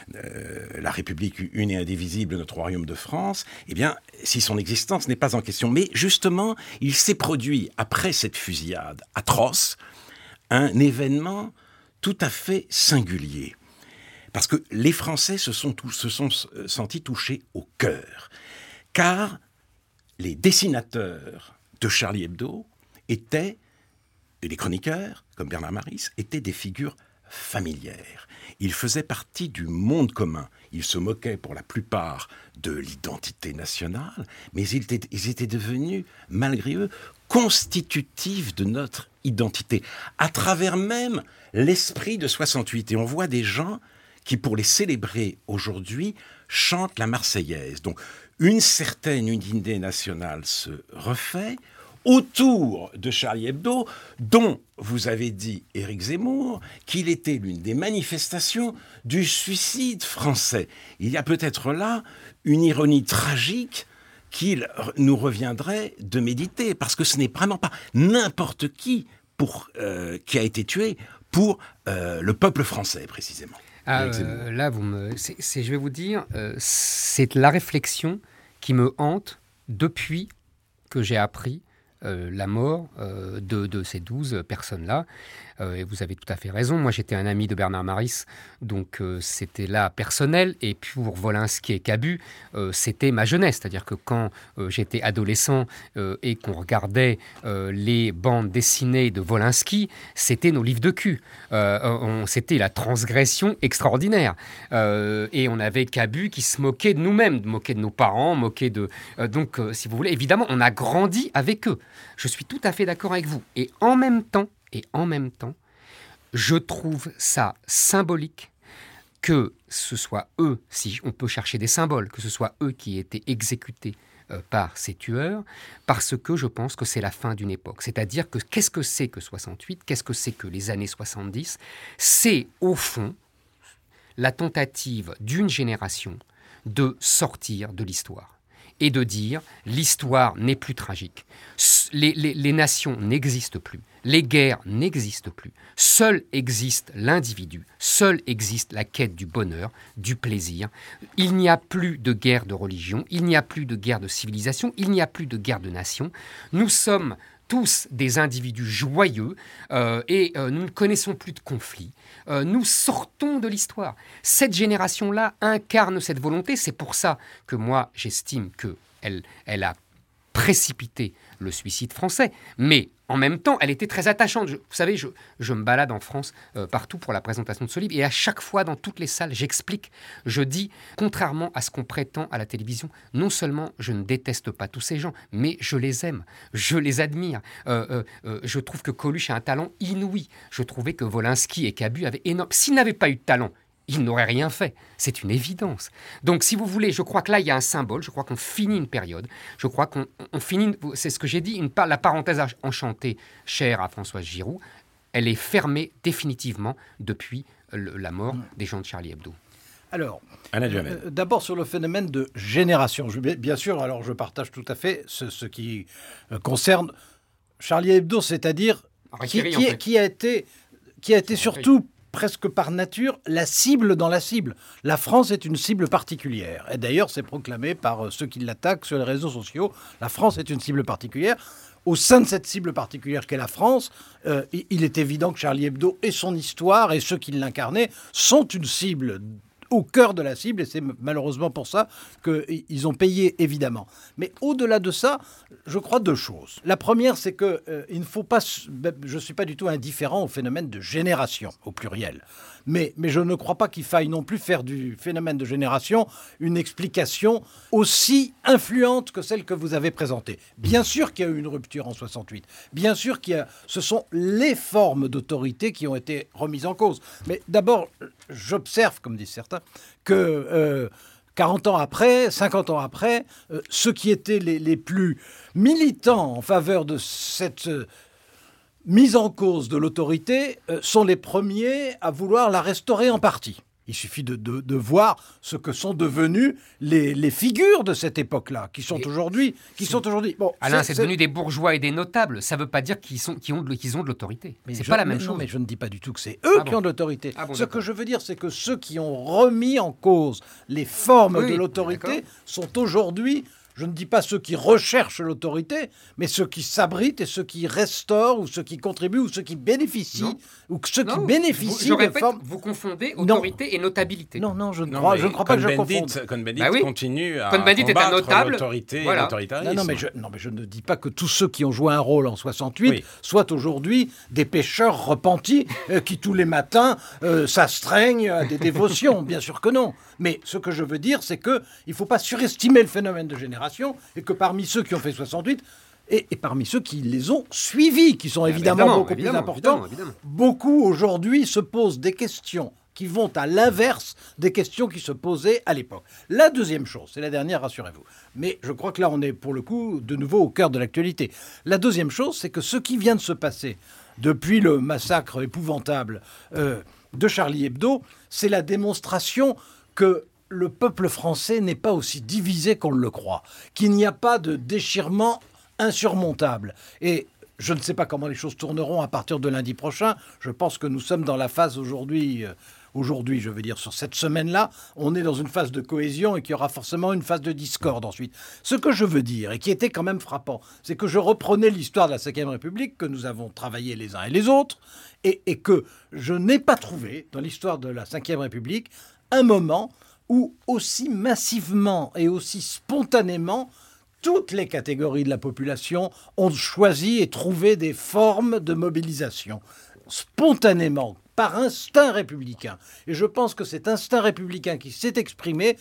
la République une et indivisible, notre royaume de France, eh bien, si son existence n'est pas en question. Mais justement, il s'est produit, après cette fusillade atroce, un événement tout à fait singulier. Parce que les Français se sont sentis touchés au cœur. Car les dessinateurs de Charlie Hebdo étaient, et les chroniqueurs, comme Bernard Maris, étaient des figures familières. Ils faisaient partie du monde commun. Ils se moquaient pour la plupart de l'identité nationale, mais ils étaient devenus, malgré eux, constitutifs de notre identité, à travers même l'esprit de 68. Et on voit des gens qui, pour les célébrer aujourd'hui, chantent la Marseillaise. Donc, une certaine unité nationale se refait autour de Charlie Hebdo, dont vous avez dit, Éric Zemmour, qu'il était l'une des manifestations du suicide français. Il y a peut-être là une ironie tragique qu'il nous reviendrait de méditer, parce que ce n'est vraiment pas n'importe qui qui a été tué pour le peuple français, précisément. Là, je vais vous dire, c'est la réflexion qui me hante depuis que j'ai appris la mort de ces 12 personnes-là. Et vous avez tout à fait raison. Moi, j'étais un ami de Bernard Maris, donc c'était là personnel. Et pour Wolinski et Cabu, c'était ma jeunesse. C'est-à-dire que quand j'étais adolescent et qu'on regardait les bandes dessinées de Wolinski, c'était nos livres de cul. C'était la transgression extraordinaire. Et on avait Cabu qui se moquait de nous-mêmes, moquait de nos parents, moquait de... donc, si vous voulez, évidemment, on a grandi avec eux. Je suis tout à fait d'accord avec vous. Et en même temps, je trouve ça symbolique que ce soit eux, si on peut chercher des symboles, que ce soit eux qui aient été exécutés par ces tueurs, parce que je pense que c'est la fin d'une époque. C'est-à-dire que qu'est-ce que c'est que 68 ? Qu'est-ce que c'est que les années 70 ? C'est, au fond, la tentative d'une génération de sortir de l'histoire et de dire l'histoire n'est plus tragique. Les nations n'existent plus. Les guerres n'existent plus. Seul existe l'individu. Seul existe la quête du bonheur, du plaisir. Il n'y a plus de guerre de religion. Il n'y a plus de guerre de civilisation. Il n'y a plus de guerre de nation. Nous sommes tous des individus joyeux et nous ne connaissons plus de conflits. Nous sortons de l'histoire. Cette génération-là incarne cette volonté. C'est pour ça que moi, j'estime qu'elle a précipité le suicide français. Mais en même temps, elle était très attachante. Vous savez, je me balade en France partout pour la présentation de ce livre. Et à chaque fois, dans toutes les salles, j'explique. Je dis, contrairement à ce qu'on prétend à la télévision, non seulement je ne déteste pas tous ces gens, mais je les aime, je les admire. Je trouve que Coluche a un talent inouï. Je trouvais que Wolinski et Cabu avaient énorme... S'ils n'avaient pas eu de talent, ils n'auraient rien fait. C'est une évidence. Donc, si vous voulez, je crois que là, il y a un symbole. Je crois qu'on finit une période. Je crois qu'on finit, c'est ce que j'ai dit, la parenthèse enchantée chère à Françoise Giroud, elle est fermée définitivement depuis la mort des gens de Charlie Hebdo. Alors, d'abord sur le phénomène de génération. Bien sûr, alors je partage tout à fait ce qui concerne Charlie Hebdo, c'est-à-dire qui a été surtout presque par nature, la cible dans la cible. La France est une cible particulière. Et d'ailleurs, c'est proclamé par ceux qui l'attaquent sur les réseaux sociaux. La France est une cible particulière. Au sein de cette cible particulière qu'est la France, il est évident que Charlie Hebdo et son histoire et ceux qui l'incarnaient sont une cible au cœur de la cible, et c'est malheureusement pour ça qu'ils ont payé, évidemment. Mais au-delà de ça, je crois deux choses. La première, c'est qu'il ne faut pas... Je ne suis pas du tout indifférent au phénomène de génération, au pluriel. Mais je ne crois pas qu'il faille non plus faire du phénomène de génération une explication aussi influente que celle que vous avez présentée. Bien sûr qu'il y a eu une rupture en 68. Bien sûr ce sont les formes d'autorité qui ont été remises en cause. Mais d'abord, j'observe, comme disent certains, que 40 ans après, 50 ans après, ceux qui étaient les plus militants en faveur de cette mise en cause de l'autorité sont les premiers à vouloir la restaurer en partie. Il suffit de voir ce que sont devenus les figures de cette époque-là, qui sont aujourd'hui. Bon, Alain, c'est devenu des bourgeois et des notables. Ça ne veut pas dire qu'ils ont de l'autorité. C'est pas la même chose. Non, mais je ne dis pas du tout que c'est eux qui ont de l'autorité. Ce que je veux dire, c'est que ceux qui ont remis en cause les formes de l'autorité sont aujourd'hui... Je ne dis pas ceux qui recherchent l'autorité, mais ceux qui s'abritent et ceux qui restaurent ou ceux qui contribuent ou ceux qui bénéficient Vous confondez autorité et notabilité. Non, je ne crois pas que je confonde. Cohn-Bendit continue à Cohn-Bendit est un notable. L'autorité et l'autoritarisme. Non, mais je ne dis pas que tous ceux qui ont joué un rôle en 68 soient aujourd'hui des pécheurs repentis qui tous les matins s'astreignent à des dévotions. Bien sûr que non. Mais ce que je veux dire, c'est qu'il ne faut pas surestimer le phénomène de génération et que parmi ceux qui ont fait 68 et parmi ceux qui les ont suivis, qui sont évidemment beaucoup plus importants, beaucoup aujourd'hui se posent des questions qui vont à l'inverse des questions qui se posaient à l'époque. La deuxième chose, c'est la dernière, rassurez-vous, mais je crois que là on est pour le coup de nouveau au cœur de l'actualité. La deuxième chose, c'est que ce qui vient de se passer depuis le massacre épouvantable de Charlie Hebdo, c'est la démonstration que le peuple français n'est pas aussi divisé qu'on le croit, qu'il n'y a pas de déchirement insurmontable. Et je ne sais pas comment les choses tourneront à partir de lundi prochain. Je pense que nous sommes dans la phase aujourd'hui aujourd'hui, je veux dire, sur cette semaine-là, on est dans une phase de cohésion et qu'il y aura forcément une phase de discorde ensuite. Ce que je veux dire, et qui était quand même frappant, c'est que je reprenais l'histoire de la Ve République, que nous avons travaillé les uns et les autres, et que je n'ai pas trouvé, dans l'histoire de la Ve République, un moment où aussi massivement et aussi spontanément, toutes les catégories de la population ont choisi et trouvé des formes de mobilisation. Spontanément, par instinct républicain. Et je pense que cet instinct républicain qui s'est exprimé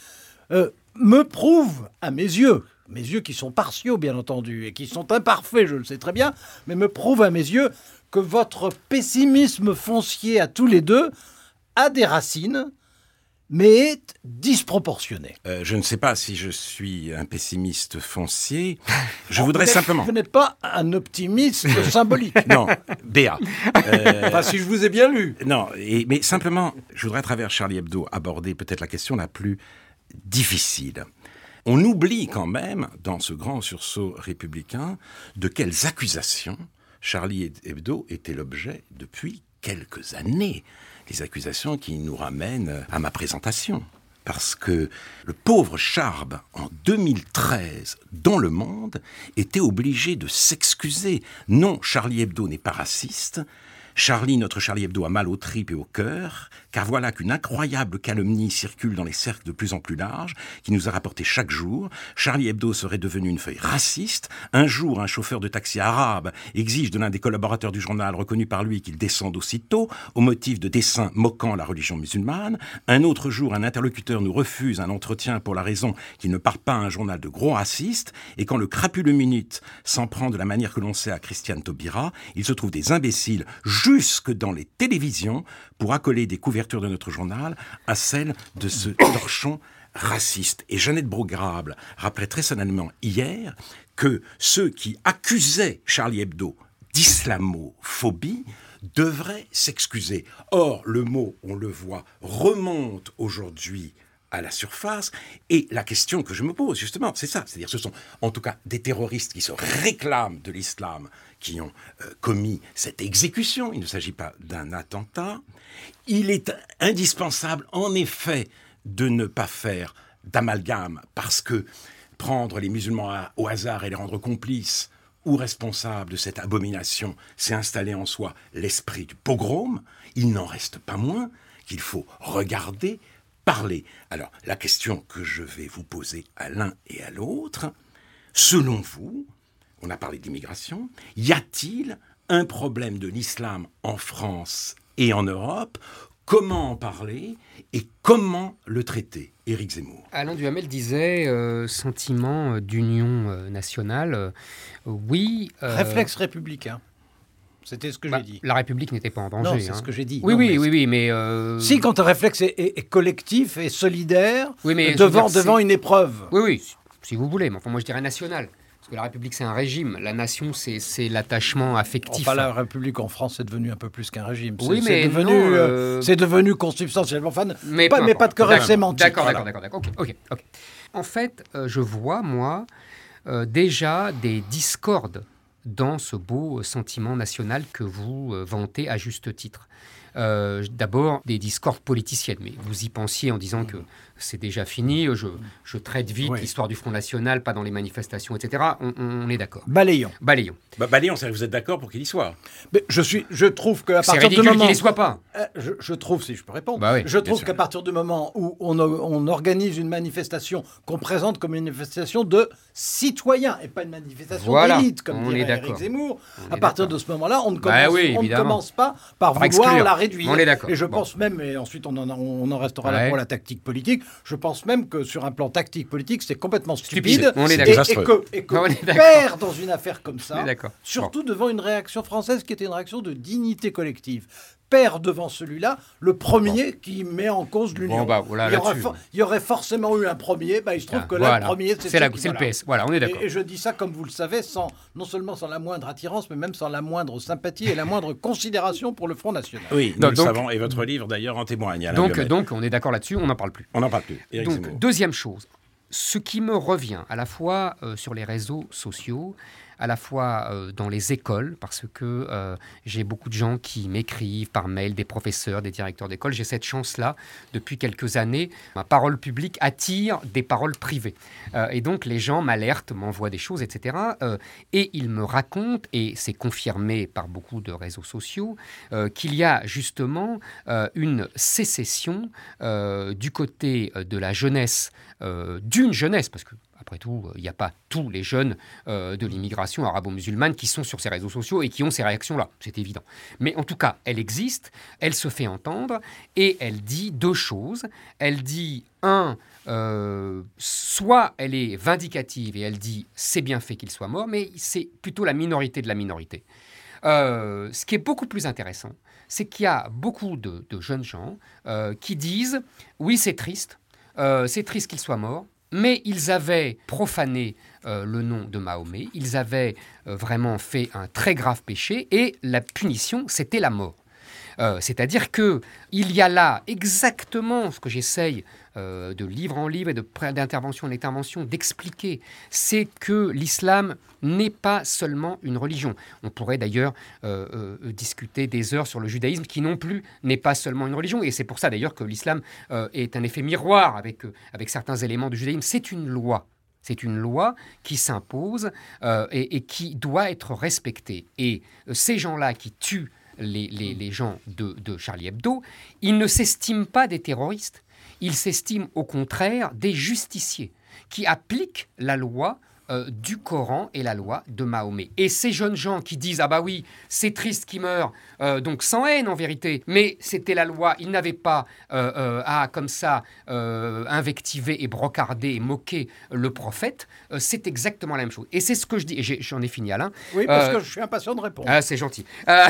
me prouve, à mes yeux qui sont partiaux bien entendu, et qui sont imparfaits, je le sais très bien, mais me prouve à mes yeux que votre pessimisme foncier à tous les deux a des racines, mais est disproportionné. Je ne sais pas si je suis un pessimiste foncier. Je voudrais simplement... Vous n'êtes pas un optimiste symbolique. Non, Béat. Enfin, si je vous ai bien lu. Non, mais simplement, je voudrais à travers Charlie Hebdo aborder peut-être la question la plus difficile. On oublie quand même, dans ce grand sursaut républicain, de quelles accusations Charlie Hebdo était l'objet depuis quelques années. Les accusations qui nous ramènent à ma présentation. Parce que le pauvre Charb, en 2013, dans Le Monde, était obligé de s'excuser. Non, Charlie Hebdo n'est pas raciste. Notre Charlie Hebdo a mal aux tripes et au cœur, car voilà qu'une incroyable calomnie circule dans les cercles de plus en plus larges, qui nous a rapporté chaque jour. Charlie Hebdo serait devenu une feuille raciste. Un jour, un chauffeur de taxi arabe exige de l'un des collaborateurs du journal reconnu par lui qu'il descende aussitôt, au motif de dessins moquant la religion musulmane. Un autre jour, un interlocuteur nous refuse un entretien pour la raison qu'il ne part pas à un journal de gros racistes. Et quand le crapuleux Minute s'en prend de la manière que l'on sait à Christiane Taubira, il se trouve des imbéciles jusque dans les télévisions pour accoler des couvertures de notre journal à celles de ce torchon raciste. Et Jeannette Brograble rappelait très solennellement hier que ceux qui accusaient Charlie Hebdo d'islamophobie devraient s'excuser. Or, le mot, on le voit, remonte aujourd'hui à la surface, et la question que je me pose, justement, c'est ça. C'est-à-dire, ce sont en tout cas des terroristes qui se réclament de l'islam, qui ont commis cette exécution. Il ne s'agit pas d'un attentat. Il est indispensable, en effet, de ne pas faire d'amalgame, parce que prendre les musulmans au hasard et les rendre complices ou responsables de cette abomination, c'est installer en soi l'esprit du pogrom. Il n'en reste pas moins qu'il faut regarder, parler. Alors, la question que je vais vous poser à l'un et à l'autre, selon vous, on a parlé d'immigration, y a-t-il un problème de l'islam en France et en Europe ? Comment en parler et comment le traiter ? Éric Zemmour. Alain Duhamel disait sentiment d'union nationale. Oui. Réflexe républicain. C'était ce que j'ai dit. La République n'était pas en danger. Non, c'est ce que j'ai dit. Oui, mais... Si, quand un réflexe est collectif et solidaire, mais devant une épreuve. Oui, si vous voulez. Mais enfin, moi, je dirais national. Parce que la République, c'est un régime. La nation, c'est l'attachement affectif. Enfin, la République en France, c'est devenu un peu plus qu'un régime. C'est devenu consubstantiellement... Enfin, mais pas de querelle sémantique. D'accord. Ok. En fait, je vois, moi, déjà des discordes dans ce beau sentiment national que vous vantez à juste titre. D'abord, des discordes politiciennes, mais vous y pensiez en disant que c'est déjà fini, je traite vite l'histoire du Front National, pas dans les manifestations, etc. On est d'accord. Balayons. Balayons, c'est-à-dire que vous êtes d'accord pour qu'il y soit. Mais je trouve qu'à partir du moment... C'est ridicule qu'il n'y soit pas. Je trouve, si je peux répondre, oui, je trouve qu'à partir du moment où on organise une manifestation qu'on présente comme une manifestation de citoyens et pas une manifestation d'élite, comme dirait Éric Zemmour, à partir de ce moment-là, on ne commence pas par vouloir la réduire. On est d'accord. Et je pense même, et ensuite on en restera là pour la tactique politique, je pense même que sur un plan tactique politique, c'est complètement stupide. On est d'accord. Et que perdre dans une affaire comme ça, surtout devant une réaction française qui était une réaction de dignité collective, perd devant celui-là le premier qui met en cause l'Union. Il y aurait forcément eu un premier, il se trouve que là, le premier, c'est le PS. Voilà, on est d'accord. Et je dis ça, comme vous le savez, non seulement sans la moindre attirance, mais même sans la moindre sympathie et la moindre considération pour le Front National. Oui, nous le savons, et votre livre, d'ailleurs, en témoigne. Donc, on est d'accord là-dessus, on n'en parle plus. On n'en parle plus. Éric Zemmour. Deuxième chose, ce qui me revient à la fois sur les réseaux sociaux, à la fois dans les écoles, parce que j'ai beaucoup de gens qui m'écrivent par mail, des professeurs, des directeurs d'école. J'ai cette chance-là depuis quelques années. Ma parole publique attire des paroles privées. Et donc les gens m'alertent, m'envoient des choses, etc. Et ils me racontent, et c'est confirmé par beaucoup de réseaux sociaux, qu'il y a justement une sécession du côté de la jeunesse, d'une jeunesse, parce que après tout, il n'y a pas tous les jeunes de l'immigration arabo-musulmane qui sont sur ces réseaux sociaux et qui ont ces réactions-là, c'est évident. Mais en tout cas, elle existe, elle se fait entendre et elle dit deux choses. Elle dit, soit elle est vindicative et elle dit « c'est bien fait qu'il soit mort », mais c'est plutôt la minorité de la minorité. Ce qui est beaucoup plus intéressant, c'est qu'il y a beaucoup de jeunes gens qui disent « oui, c'est triste qu'il soit mort », mais ils avaient profané le nom de Mahomet, ils avaient vraiment fait un très grave péché, et la punition, c'était la mort. C'est-à-dire qu'il y a là exactement ce que j'essaye de livre en livre et d'intervention en intervention d'expliquer, c'est que l'islam n'est pas seulement une religion. On pourrait d'ailleurs discuter des heures sur le judaïsme qui non plus n'est pas seulement une religion, et c'est pour ça d'ailleurs que l'islam est un effet miroir avec certains éléments du judaïsme. C'est une loi. C'est une loi qui s'impose et qui doit être respectée. Et ces gens-là qui tuent les gens de Charlie Hebdo, ils ne s'estiment pas des terroristes, ils s'estiment au contraire des justiciers qui appliquent la loi du Coran et la loi de Mahomet. Et ces jeunes gens qui disent « Ah bah oui, c'est triste qu'il meure », donc sans haine en vérité, mais c'était la loi, ils n'avaient pas à comme ça invectiver et brocarder et moquer le prophète, c'est exactement la même chose. Et c'est ce que je dis, et j'en ai fini Alain. Oui, parce que je suis impatient de répondre. Ah, c'est gentil.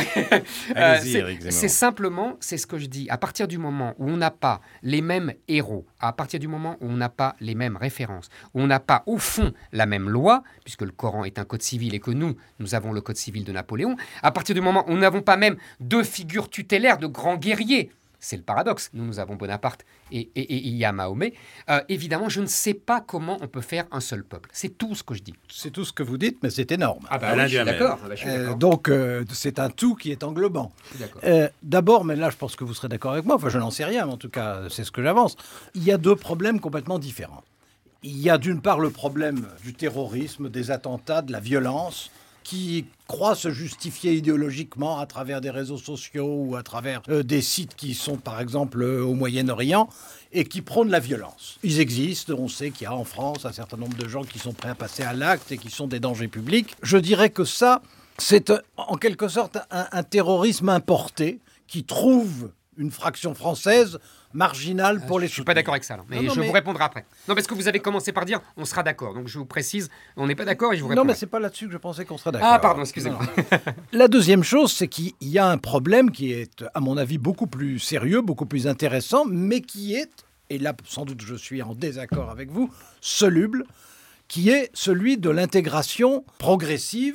C'est simplement, c'est ce que je dis, à partir du moment où on n'a pas les mêmes héros, à partir du moment où on n'a pas les mêmes références, où on n'a pas au fond la même loi, puisque le Coran est un code civil et que nous avons le code civil de Napoléon, à partir du moment où nous n'avons pas même deux figures tutélaires de grands guerriers, c'est le paradoxe, nous avons Bonaparte et il y a Mahomet, évidemment je ne sais pas comment on peut faire un seul peuple. C'est tout ce que je dis. C'est tout ce que vous dites, mais c'est énorme. Ah bah oui, je suis d'accord. Donc c'est un tout qui est englobant. D'abord, mais là je pense que vous serez d'accord avec moi, enfin je n'en sais rien, mais en tout cas c'est ce que j'avance. Il y a deux problèmes complètement différents. Il y a d'une part le problème du terrorisme, des attentats, de la violence, qui croient se justifier idéologiquement à travers des réseaux sociaux ou à travers des sites qui sont par exemple au Moyen-Orient et qui prônent la violence. Ils existent, on sait qu'il y a en France un certain nombre de gens qui sont prêts à passer à l'acte et qui sont des dangers publics. Je dirais que ça, c'est en quelque sorte un terrorisme importé qui trouve une fraction française marginale pour les soutenir. Je ne suis pas d'accord avec ça, mais je vous répondrai après. Non, parce que vous avez commencé par dire on sera d'accord. Donc je vous précise, on n'est pas d'accord et je vous réponds. Non, mais ce n'est pas là-dessus que je pensais qu'on sera d'accord. Ah, pardon, excusez-moi. La deuxième chose, c'est qu'il y a un problème qui est, à mon avis, beaucoup plus sérieux, beaucoup plus intéressant, mais qui est, et là, sans doute, je suis en désaccord avec vous, soluble, qui est celui de l'intégration progressive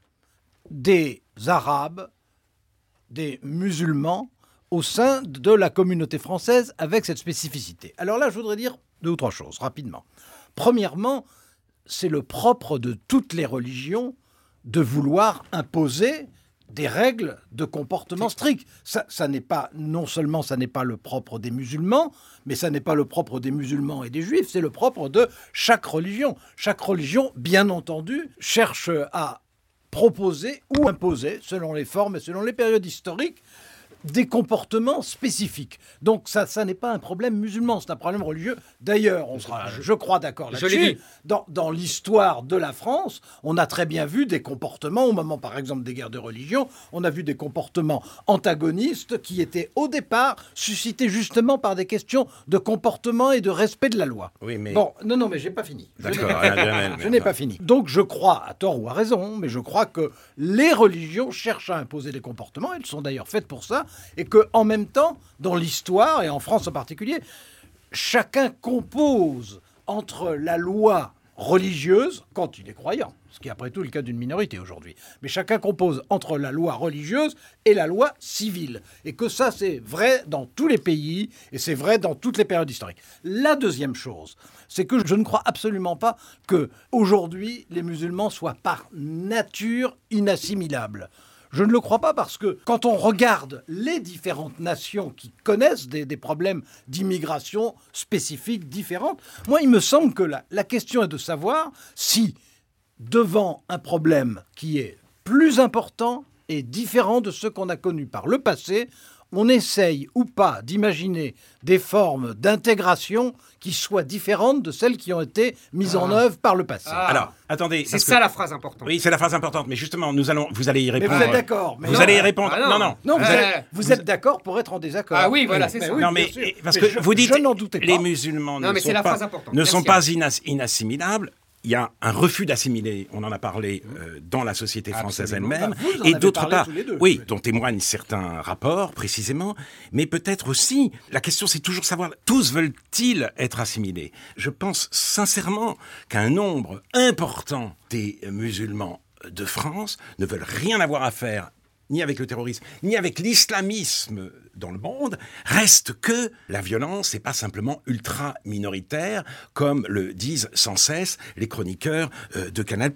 des Arabes, des musulmans, au sein de la communauté française avec cette spécificité. Alors là, je voudrais dire deux ou trois choses, rapidement. Premièrement, c'est le propre de toutes les religions de vouloir imposer des règles de comportement strictes. Ça n'est pas, non seulement ça n'est pas le propre des musulmans, mais ça n'est pas le propre des musulmans et des juifs, c'est le propre de chaque religion. Chaque religion, bien entendu, cherche à proposer ou imposer, selon les formes et selon les périodes historiques, des comportements spécifiques. Donc ça n'est pas un problème musulman, c'est un problème religieux. D'ailleurs, on sera, je crois, d'accord là-dessus. Dans l'histoire de la France, on a très bien vu des comportements, au moment par exemple des guerres de religion, on a vu des comportements antagonistes qui étaient au départ suscités justement par des questions de comportement et de respect de la loi. Oui, mais... Bon, non, mais j'ai pas fini. D'accord, je n'ai pas fini. Donc je crois, à tort ou à raison, mais je crois que les religions cherchent à imposer des comportements, elles sont d'ailleurs faites pour ça, et qu'en même temps, dans l'histoire, et en France en particulier, chacun compose entre la loi religieuse quand il est croyant, ce qui est après tout le cas d'une minorité aujourd'hui. Mais chacun compose entre la loi religieuse et la loi civile. Et que ça, c'est vrai dans tous les pays et c'est vrai dans toutes les périodes historiques. La deuxième chose, c'est que je ne crois absolument pas qu'aujourd'hui, les musulmans soient par nature inassimilables. Je ne le crois pas parce que quand on regarde les différentes nations qui connaissent des problèmes d'immigration spécifiques différentes, moi, il me semble que la question est de savoir si, devant un problème qui est plus important et différent de ceux qu'on a connus par le passé, on essaye ou pas d'imaginer des formes d'intégration qui soient différentes de celles qui ont été mises en œuvre par le passé. Alors, attendez. C'est ça la phrase importante. Oui, c'est la phrase importante. Mais justement, vous allez y répondre. Mais vous êtes d'accord. Vous allez y répondre. Non. Vous êtes d'accord pour être en désaccord. Ah oui, voilà, c'est ça. Oui, non, mais parce que vous dites je n'en doutais pas. Les musulmans ne sont pas inassimilables. Il y a un refus d'assimiler, on en a parlé dans la société française elle-même, et d'autre part, oui, dont témoignent certains rapports précisément, mais peut-être aussi, la question c'est toujours savoir, tous veulent-ils être assimilés ? Je pense sincèrement qu'un nombre important des musulmans de France ne veulent rien avoir à faire ni avec le terrorisme, ni avec l'islamisme dans le monde, reste que la violence n'est pas simplement ultra-minoritaire, comme le disent sans cesse les chroniqueurs de Canal+.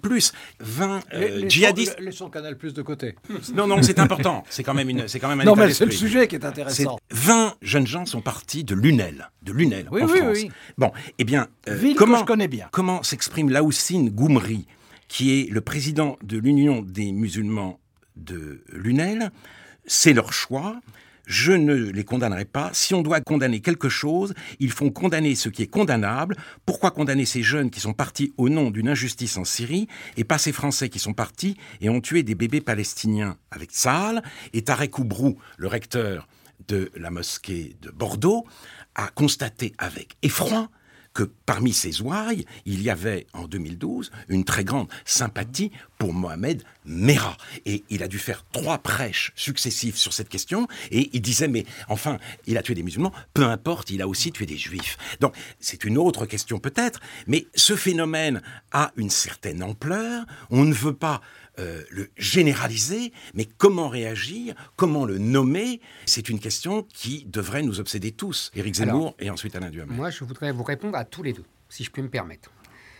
20 djihadistes... Laissons Canal+ de côté. Non, c'est important. C'est quand même un état mais c'est d'esprit. le sujet qui est intéressant. 20 jeunes gens sont partis de Lunel en France. Oui. Bon, eh bien, ville que je connais bien. Comment s'exprime Laoussine Goumri, qui est le président de l'Union des musulmans de Lunel? C'est leur choix. Je ne les condamnerai pas. Si on doit condamner quelque chose, il faut condamner ce qui est condamnable. Pourquoi condamner ces jeunes qui sont partis au nom d'une injustice en Syrie et pas ces Français qui sont partis et ont tué des bébés palestiniens avec Tsahal? Et Tarek Oubrou, le recteur de la mosquée de Bordeaux, a constaté avec effroi que parmi ces ouailles, il y avait en 2012 une très grande sympathie pour Mohamed Merah. Et il a dû faire 3 prêches successifs sur cette question. Et il disait, mais enfin, il a tué des musulmans, peu importe, il a aussi tué des juifs. Donc, c'est une autre question peut-être, mais ce phénomène a une certaine ampleur. On ne veut pas le généraliser, mais comment réagir, comment le nommer, c'est une question qui devrait nous obséder tous. Éric Zemmour et ensuite Alain Duhamel. Moi, je voudrais vous répondre à tous les deux, si je puis me permettre.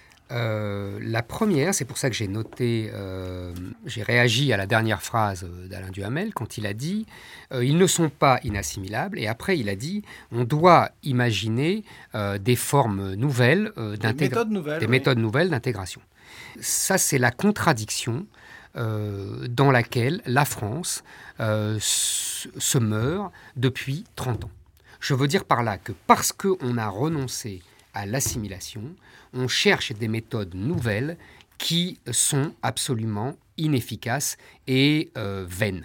La première, c'est pour ça que j'ai noté, j'ai réagi à la dernière phrase d'Alain Duhamel quand il a dit ils ne sont pas inassimilables, et après il a dit on doit imaginer des formes nouvelles d'intégration, des méthodes nouvelles d'intégration. Ça, c'est la contradiction dans laquelle la France se meurt depuis 30 ans. Je veux dire par là que parce qu'on a renoncé à l'assimilation, on cherche des méthodes nouvelles qui sont absolument inefficaces et vaines.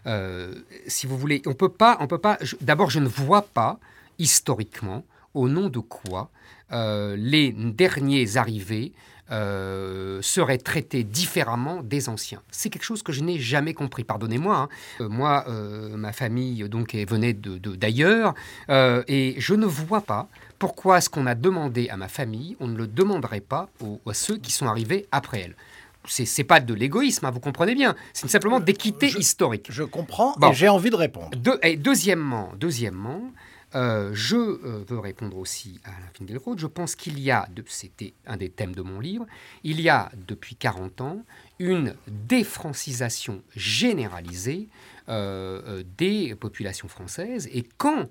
Si vous voulez, on peut pas. D'abord, je ne vois pas historiquement au nom de quoi les derniers arrivés seraient traités différemment des anciens. C'est quelque chose que je n'ai jamais compris. Pardonnez-moi. Moi, ma famille donc venait d'ailleurs, et je ne vois pas pourquoi est-ce qu'on a demandé à ma famille, on ne le demanderait pas à ceux qui sont arrivés après elle. C'est pas de l'égoïsme, vous comprenez bien. C'est simplement d'équité historique. Je comprends, bon. Et j'ai envie de répondre. Deuxièmement, je veux répondre aussi à Alain Finkielkraut. Je pense qu'il y a, c'était un des thèmes de mon livre, il y a depuis 40 ans une défrancisation généralisée des populations françaises. Et quand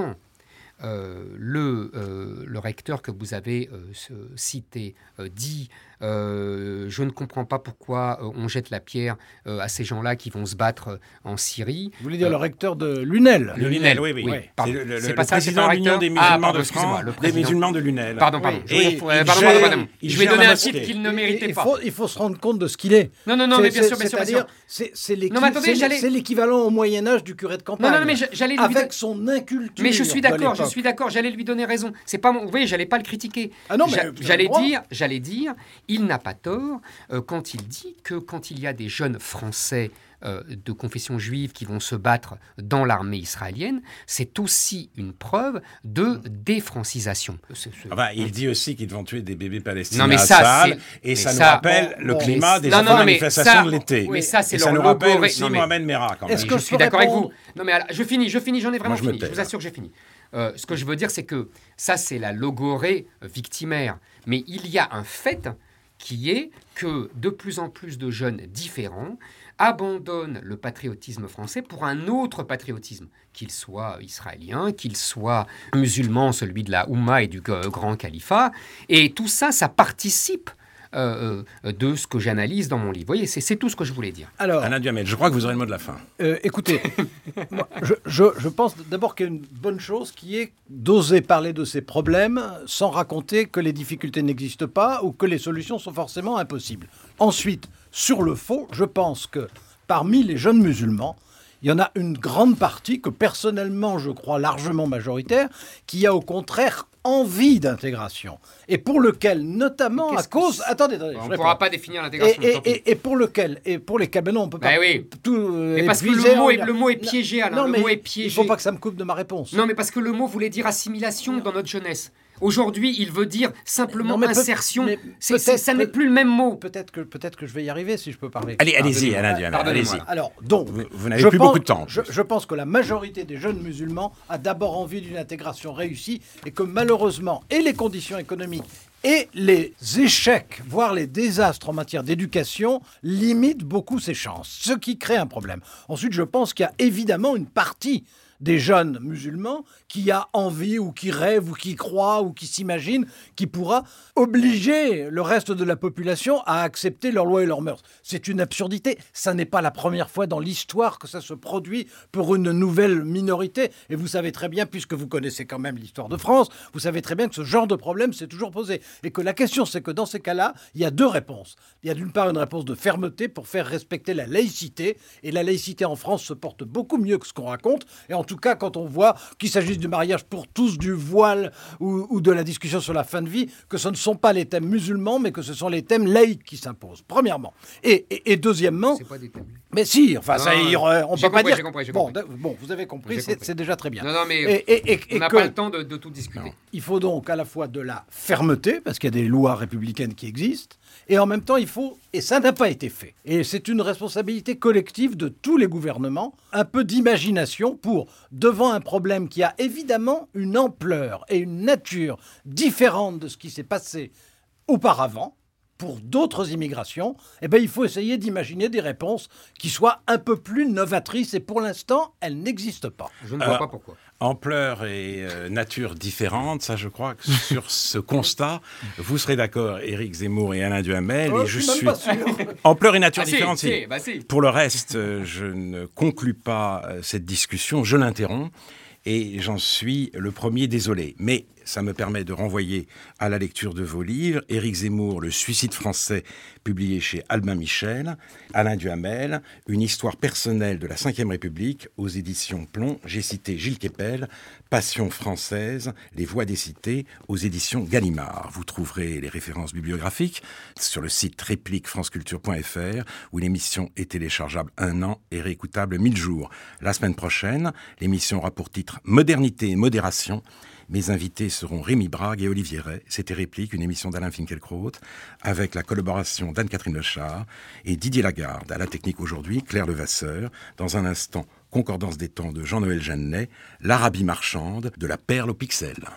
le recteur que vous avez cité dit je ne comprends pas pourquoi on jette la pierre à ces gens-là qui vont se battre en Syrie. Vous voulez dire le recteur de Lunel? Le Lunel, oui. C'est le pas ça, président de l'Union des musulmans de France, des musulmans de Lunel. Pardon. Et je vais donner un titre qu'il ne méritait pas. Il faut se rendre compte de ce qu'il est. Non, mais bien sûr. C'est-à-dire, c'est l'équivalent au Moyen-Âge du curé de campagne. Non, mais j'allais lui avec son inculture. Mais je suis d'accord, j'allais lui donner raison. C'est pas vous voyez, j'allais pas le critiquer. Ah non, mais j'allais dire, il n'a pas tort quand il dit que quand il y a des jeunes Français de confession juive qui vont se battre dans l'armée israélienne, c'est aussi une preuve de défrancisation. Il dit aussi qu'ils vont tuer des bébés palestiniens non, mais à ça, Salle, et ça nous rappelle le climat des manifestations de l'été. Mais ça, c'est ça nous rappelle aussi Mohamed Merah, quand même. Je suis d'accord avec vous. Non, mais je finis, j'en ai vraiment fini. Je vous assure que j'ai fini. Ce que je veux dire, c'est que ça, c'est la logorrhée victimaire. Mais il y a un fait qui est que de plus en plus de jeunes différents abandonnent le patriotisme français pour un autre patriotisme, qu'il soit israélien, qu'il soit musulman, celui de la Oumma et du grand califat. Et tout ça, ça participe de ce que j'analyse dans mon livre. Vous voyez, c'est tout ce que je voulais dire. Alors, Alain Duhamel, je crois que vous aurez le mot de la fin. Écoutez, moi, je pense d'abord qu'il y a une bonne chose qui est d'oser parler de ces problèmes sans raconter que les difficultés n'existent pas ou que les solutions sont forcément impossibles. Ensuite, sur le fond, je pense que parmi les jeunes musulmans, il y en a une grande partie que personnellement je crois largement majoritaire, qui a au contraire envie d'intégration et pour lequel, notamment à cause... Attendez, on ne pourra pas définir l'intégration. Et pour lesquels, ben non, on peut pas tout mais parce que le mot est piégé, Alain. Non, le mais mot est piégé. Il ne faut pas que ça me coupe de ma réponse. Non, mais parce que le mot voulait dire assimilation dans notre jeunesse. Aujourd'hui, il veut dire simplement insertion. Ça n'est plus le même mot. Peut-être que je vais y arriver si je peux parler. Allez-y, Alain Duhamel, allez-y. Alors, donc, vous n'avez plus beaucoup de temps. Je pense que la majorité des jeunes musulmans a d'abord envie d'une intégration réussie et que malheureusement, et les conditions économiques et les échecs, voire les désastres en matière d'éducation, limitent beaucoup ces chances, ce qui crée un problème. Ensuite, je pense qu'il y a évidemment une partie des jeunes musulmans qui a envie ou qui rêve ou qui croit ou qui s'imagine qui pourra obliger le reste de la population à accepter leurs lois et leurs mœurs. C'est une absurdité. Ça n'est pas la première fois dans l'histoire que ça se produit pour une nouvelle minorité. Et vous savez très bien, puisque vous connaissez quand même l'histoire de France, vous savez très bien que ce genre de problème s'est toujours posé. Et que la question, c'est que dans ces cas-là, il y a deux réponses. Il y a d'une part une réponse de fermeté pour faire respecter la laïcité. Et la laïcité en France se porte beaucoup mieux que ce qu'on raconte. Et en tout cas, quand on voit qu'il s'agisse du mariage pour tous, du voile ou de la discussion sur la fin de vie, que ce ne sont pas les thèmes musulmans, mais que ce sont les thèmes laïques qui s'imposent, premièrement. Et deuxièmement... C'est pas des thèmes. Mais si, enfin, ça, on peut pas dire... J'ai compris. Bon, vous avez compris, c'est déjà très bien. Non, mais on n'a pas le temps de tout discuter. Il faut donc à la fois de la fermeté, parce qu'il y a des lois républicaines qui existent, et en même temps, il faut, et ça n'a pas été fait, et c'est une responsabilité collective de tous les gouvernements, un peu d'imagination pour, devant un problème qui a évidemment une ampleur et une nature différente de ce qui s'est passé auparavant, pour d'autres immigrations, il faut essayer d'imaginer des réponses qui soient un peu plus novatrices, et pour l'instant, elles n'existent pas. Je ne vois pas pourquoi. Ampleur et nature différentes, ça je crois que sur ce constat, vous serez d'accord, Éric Zemmour et Alain Duhamel, et je suis... Ampleur et nature différentes, si. Pour le reste, je ne conclus pas cette discussion, je l'interromps, et j'en suis le premier désolé. Mais ça me permet de renvoyer à la lecture de vos livres. Éric Zemmour, Le suicide français, publié chez Albin Michel. Alain Duhamel, Une histoire personnelle de la Ve République, aux éditions Plomb. J'ai cité Gilles Kepel, Passion française, Les voix des cités, aux éditions Gallimard. Vous trouverez les références bibliographiques sur le site répliquefranceculture.fr, où l'émission est téléchargeable 1 an et réécoutable 1000 jours. La semaine prochaine, l'émission aura pour titre Modernité et modération. Mes invités seront Rémi Brague et Olivier Ray. C'était Réplique, une émission d'Alain Finkielkraut, avec la collaboration d'Anne-Catherine Lechard et Didier Lagarde. À la technique aujourd'hui, Claire Levasseur. Dans un instant, Concordance des temps de Jean-Noël Jeannet, L'Arabie marchande, de la perle aux pixels.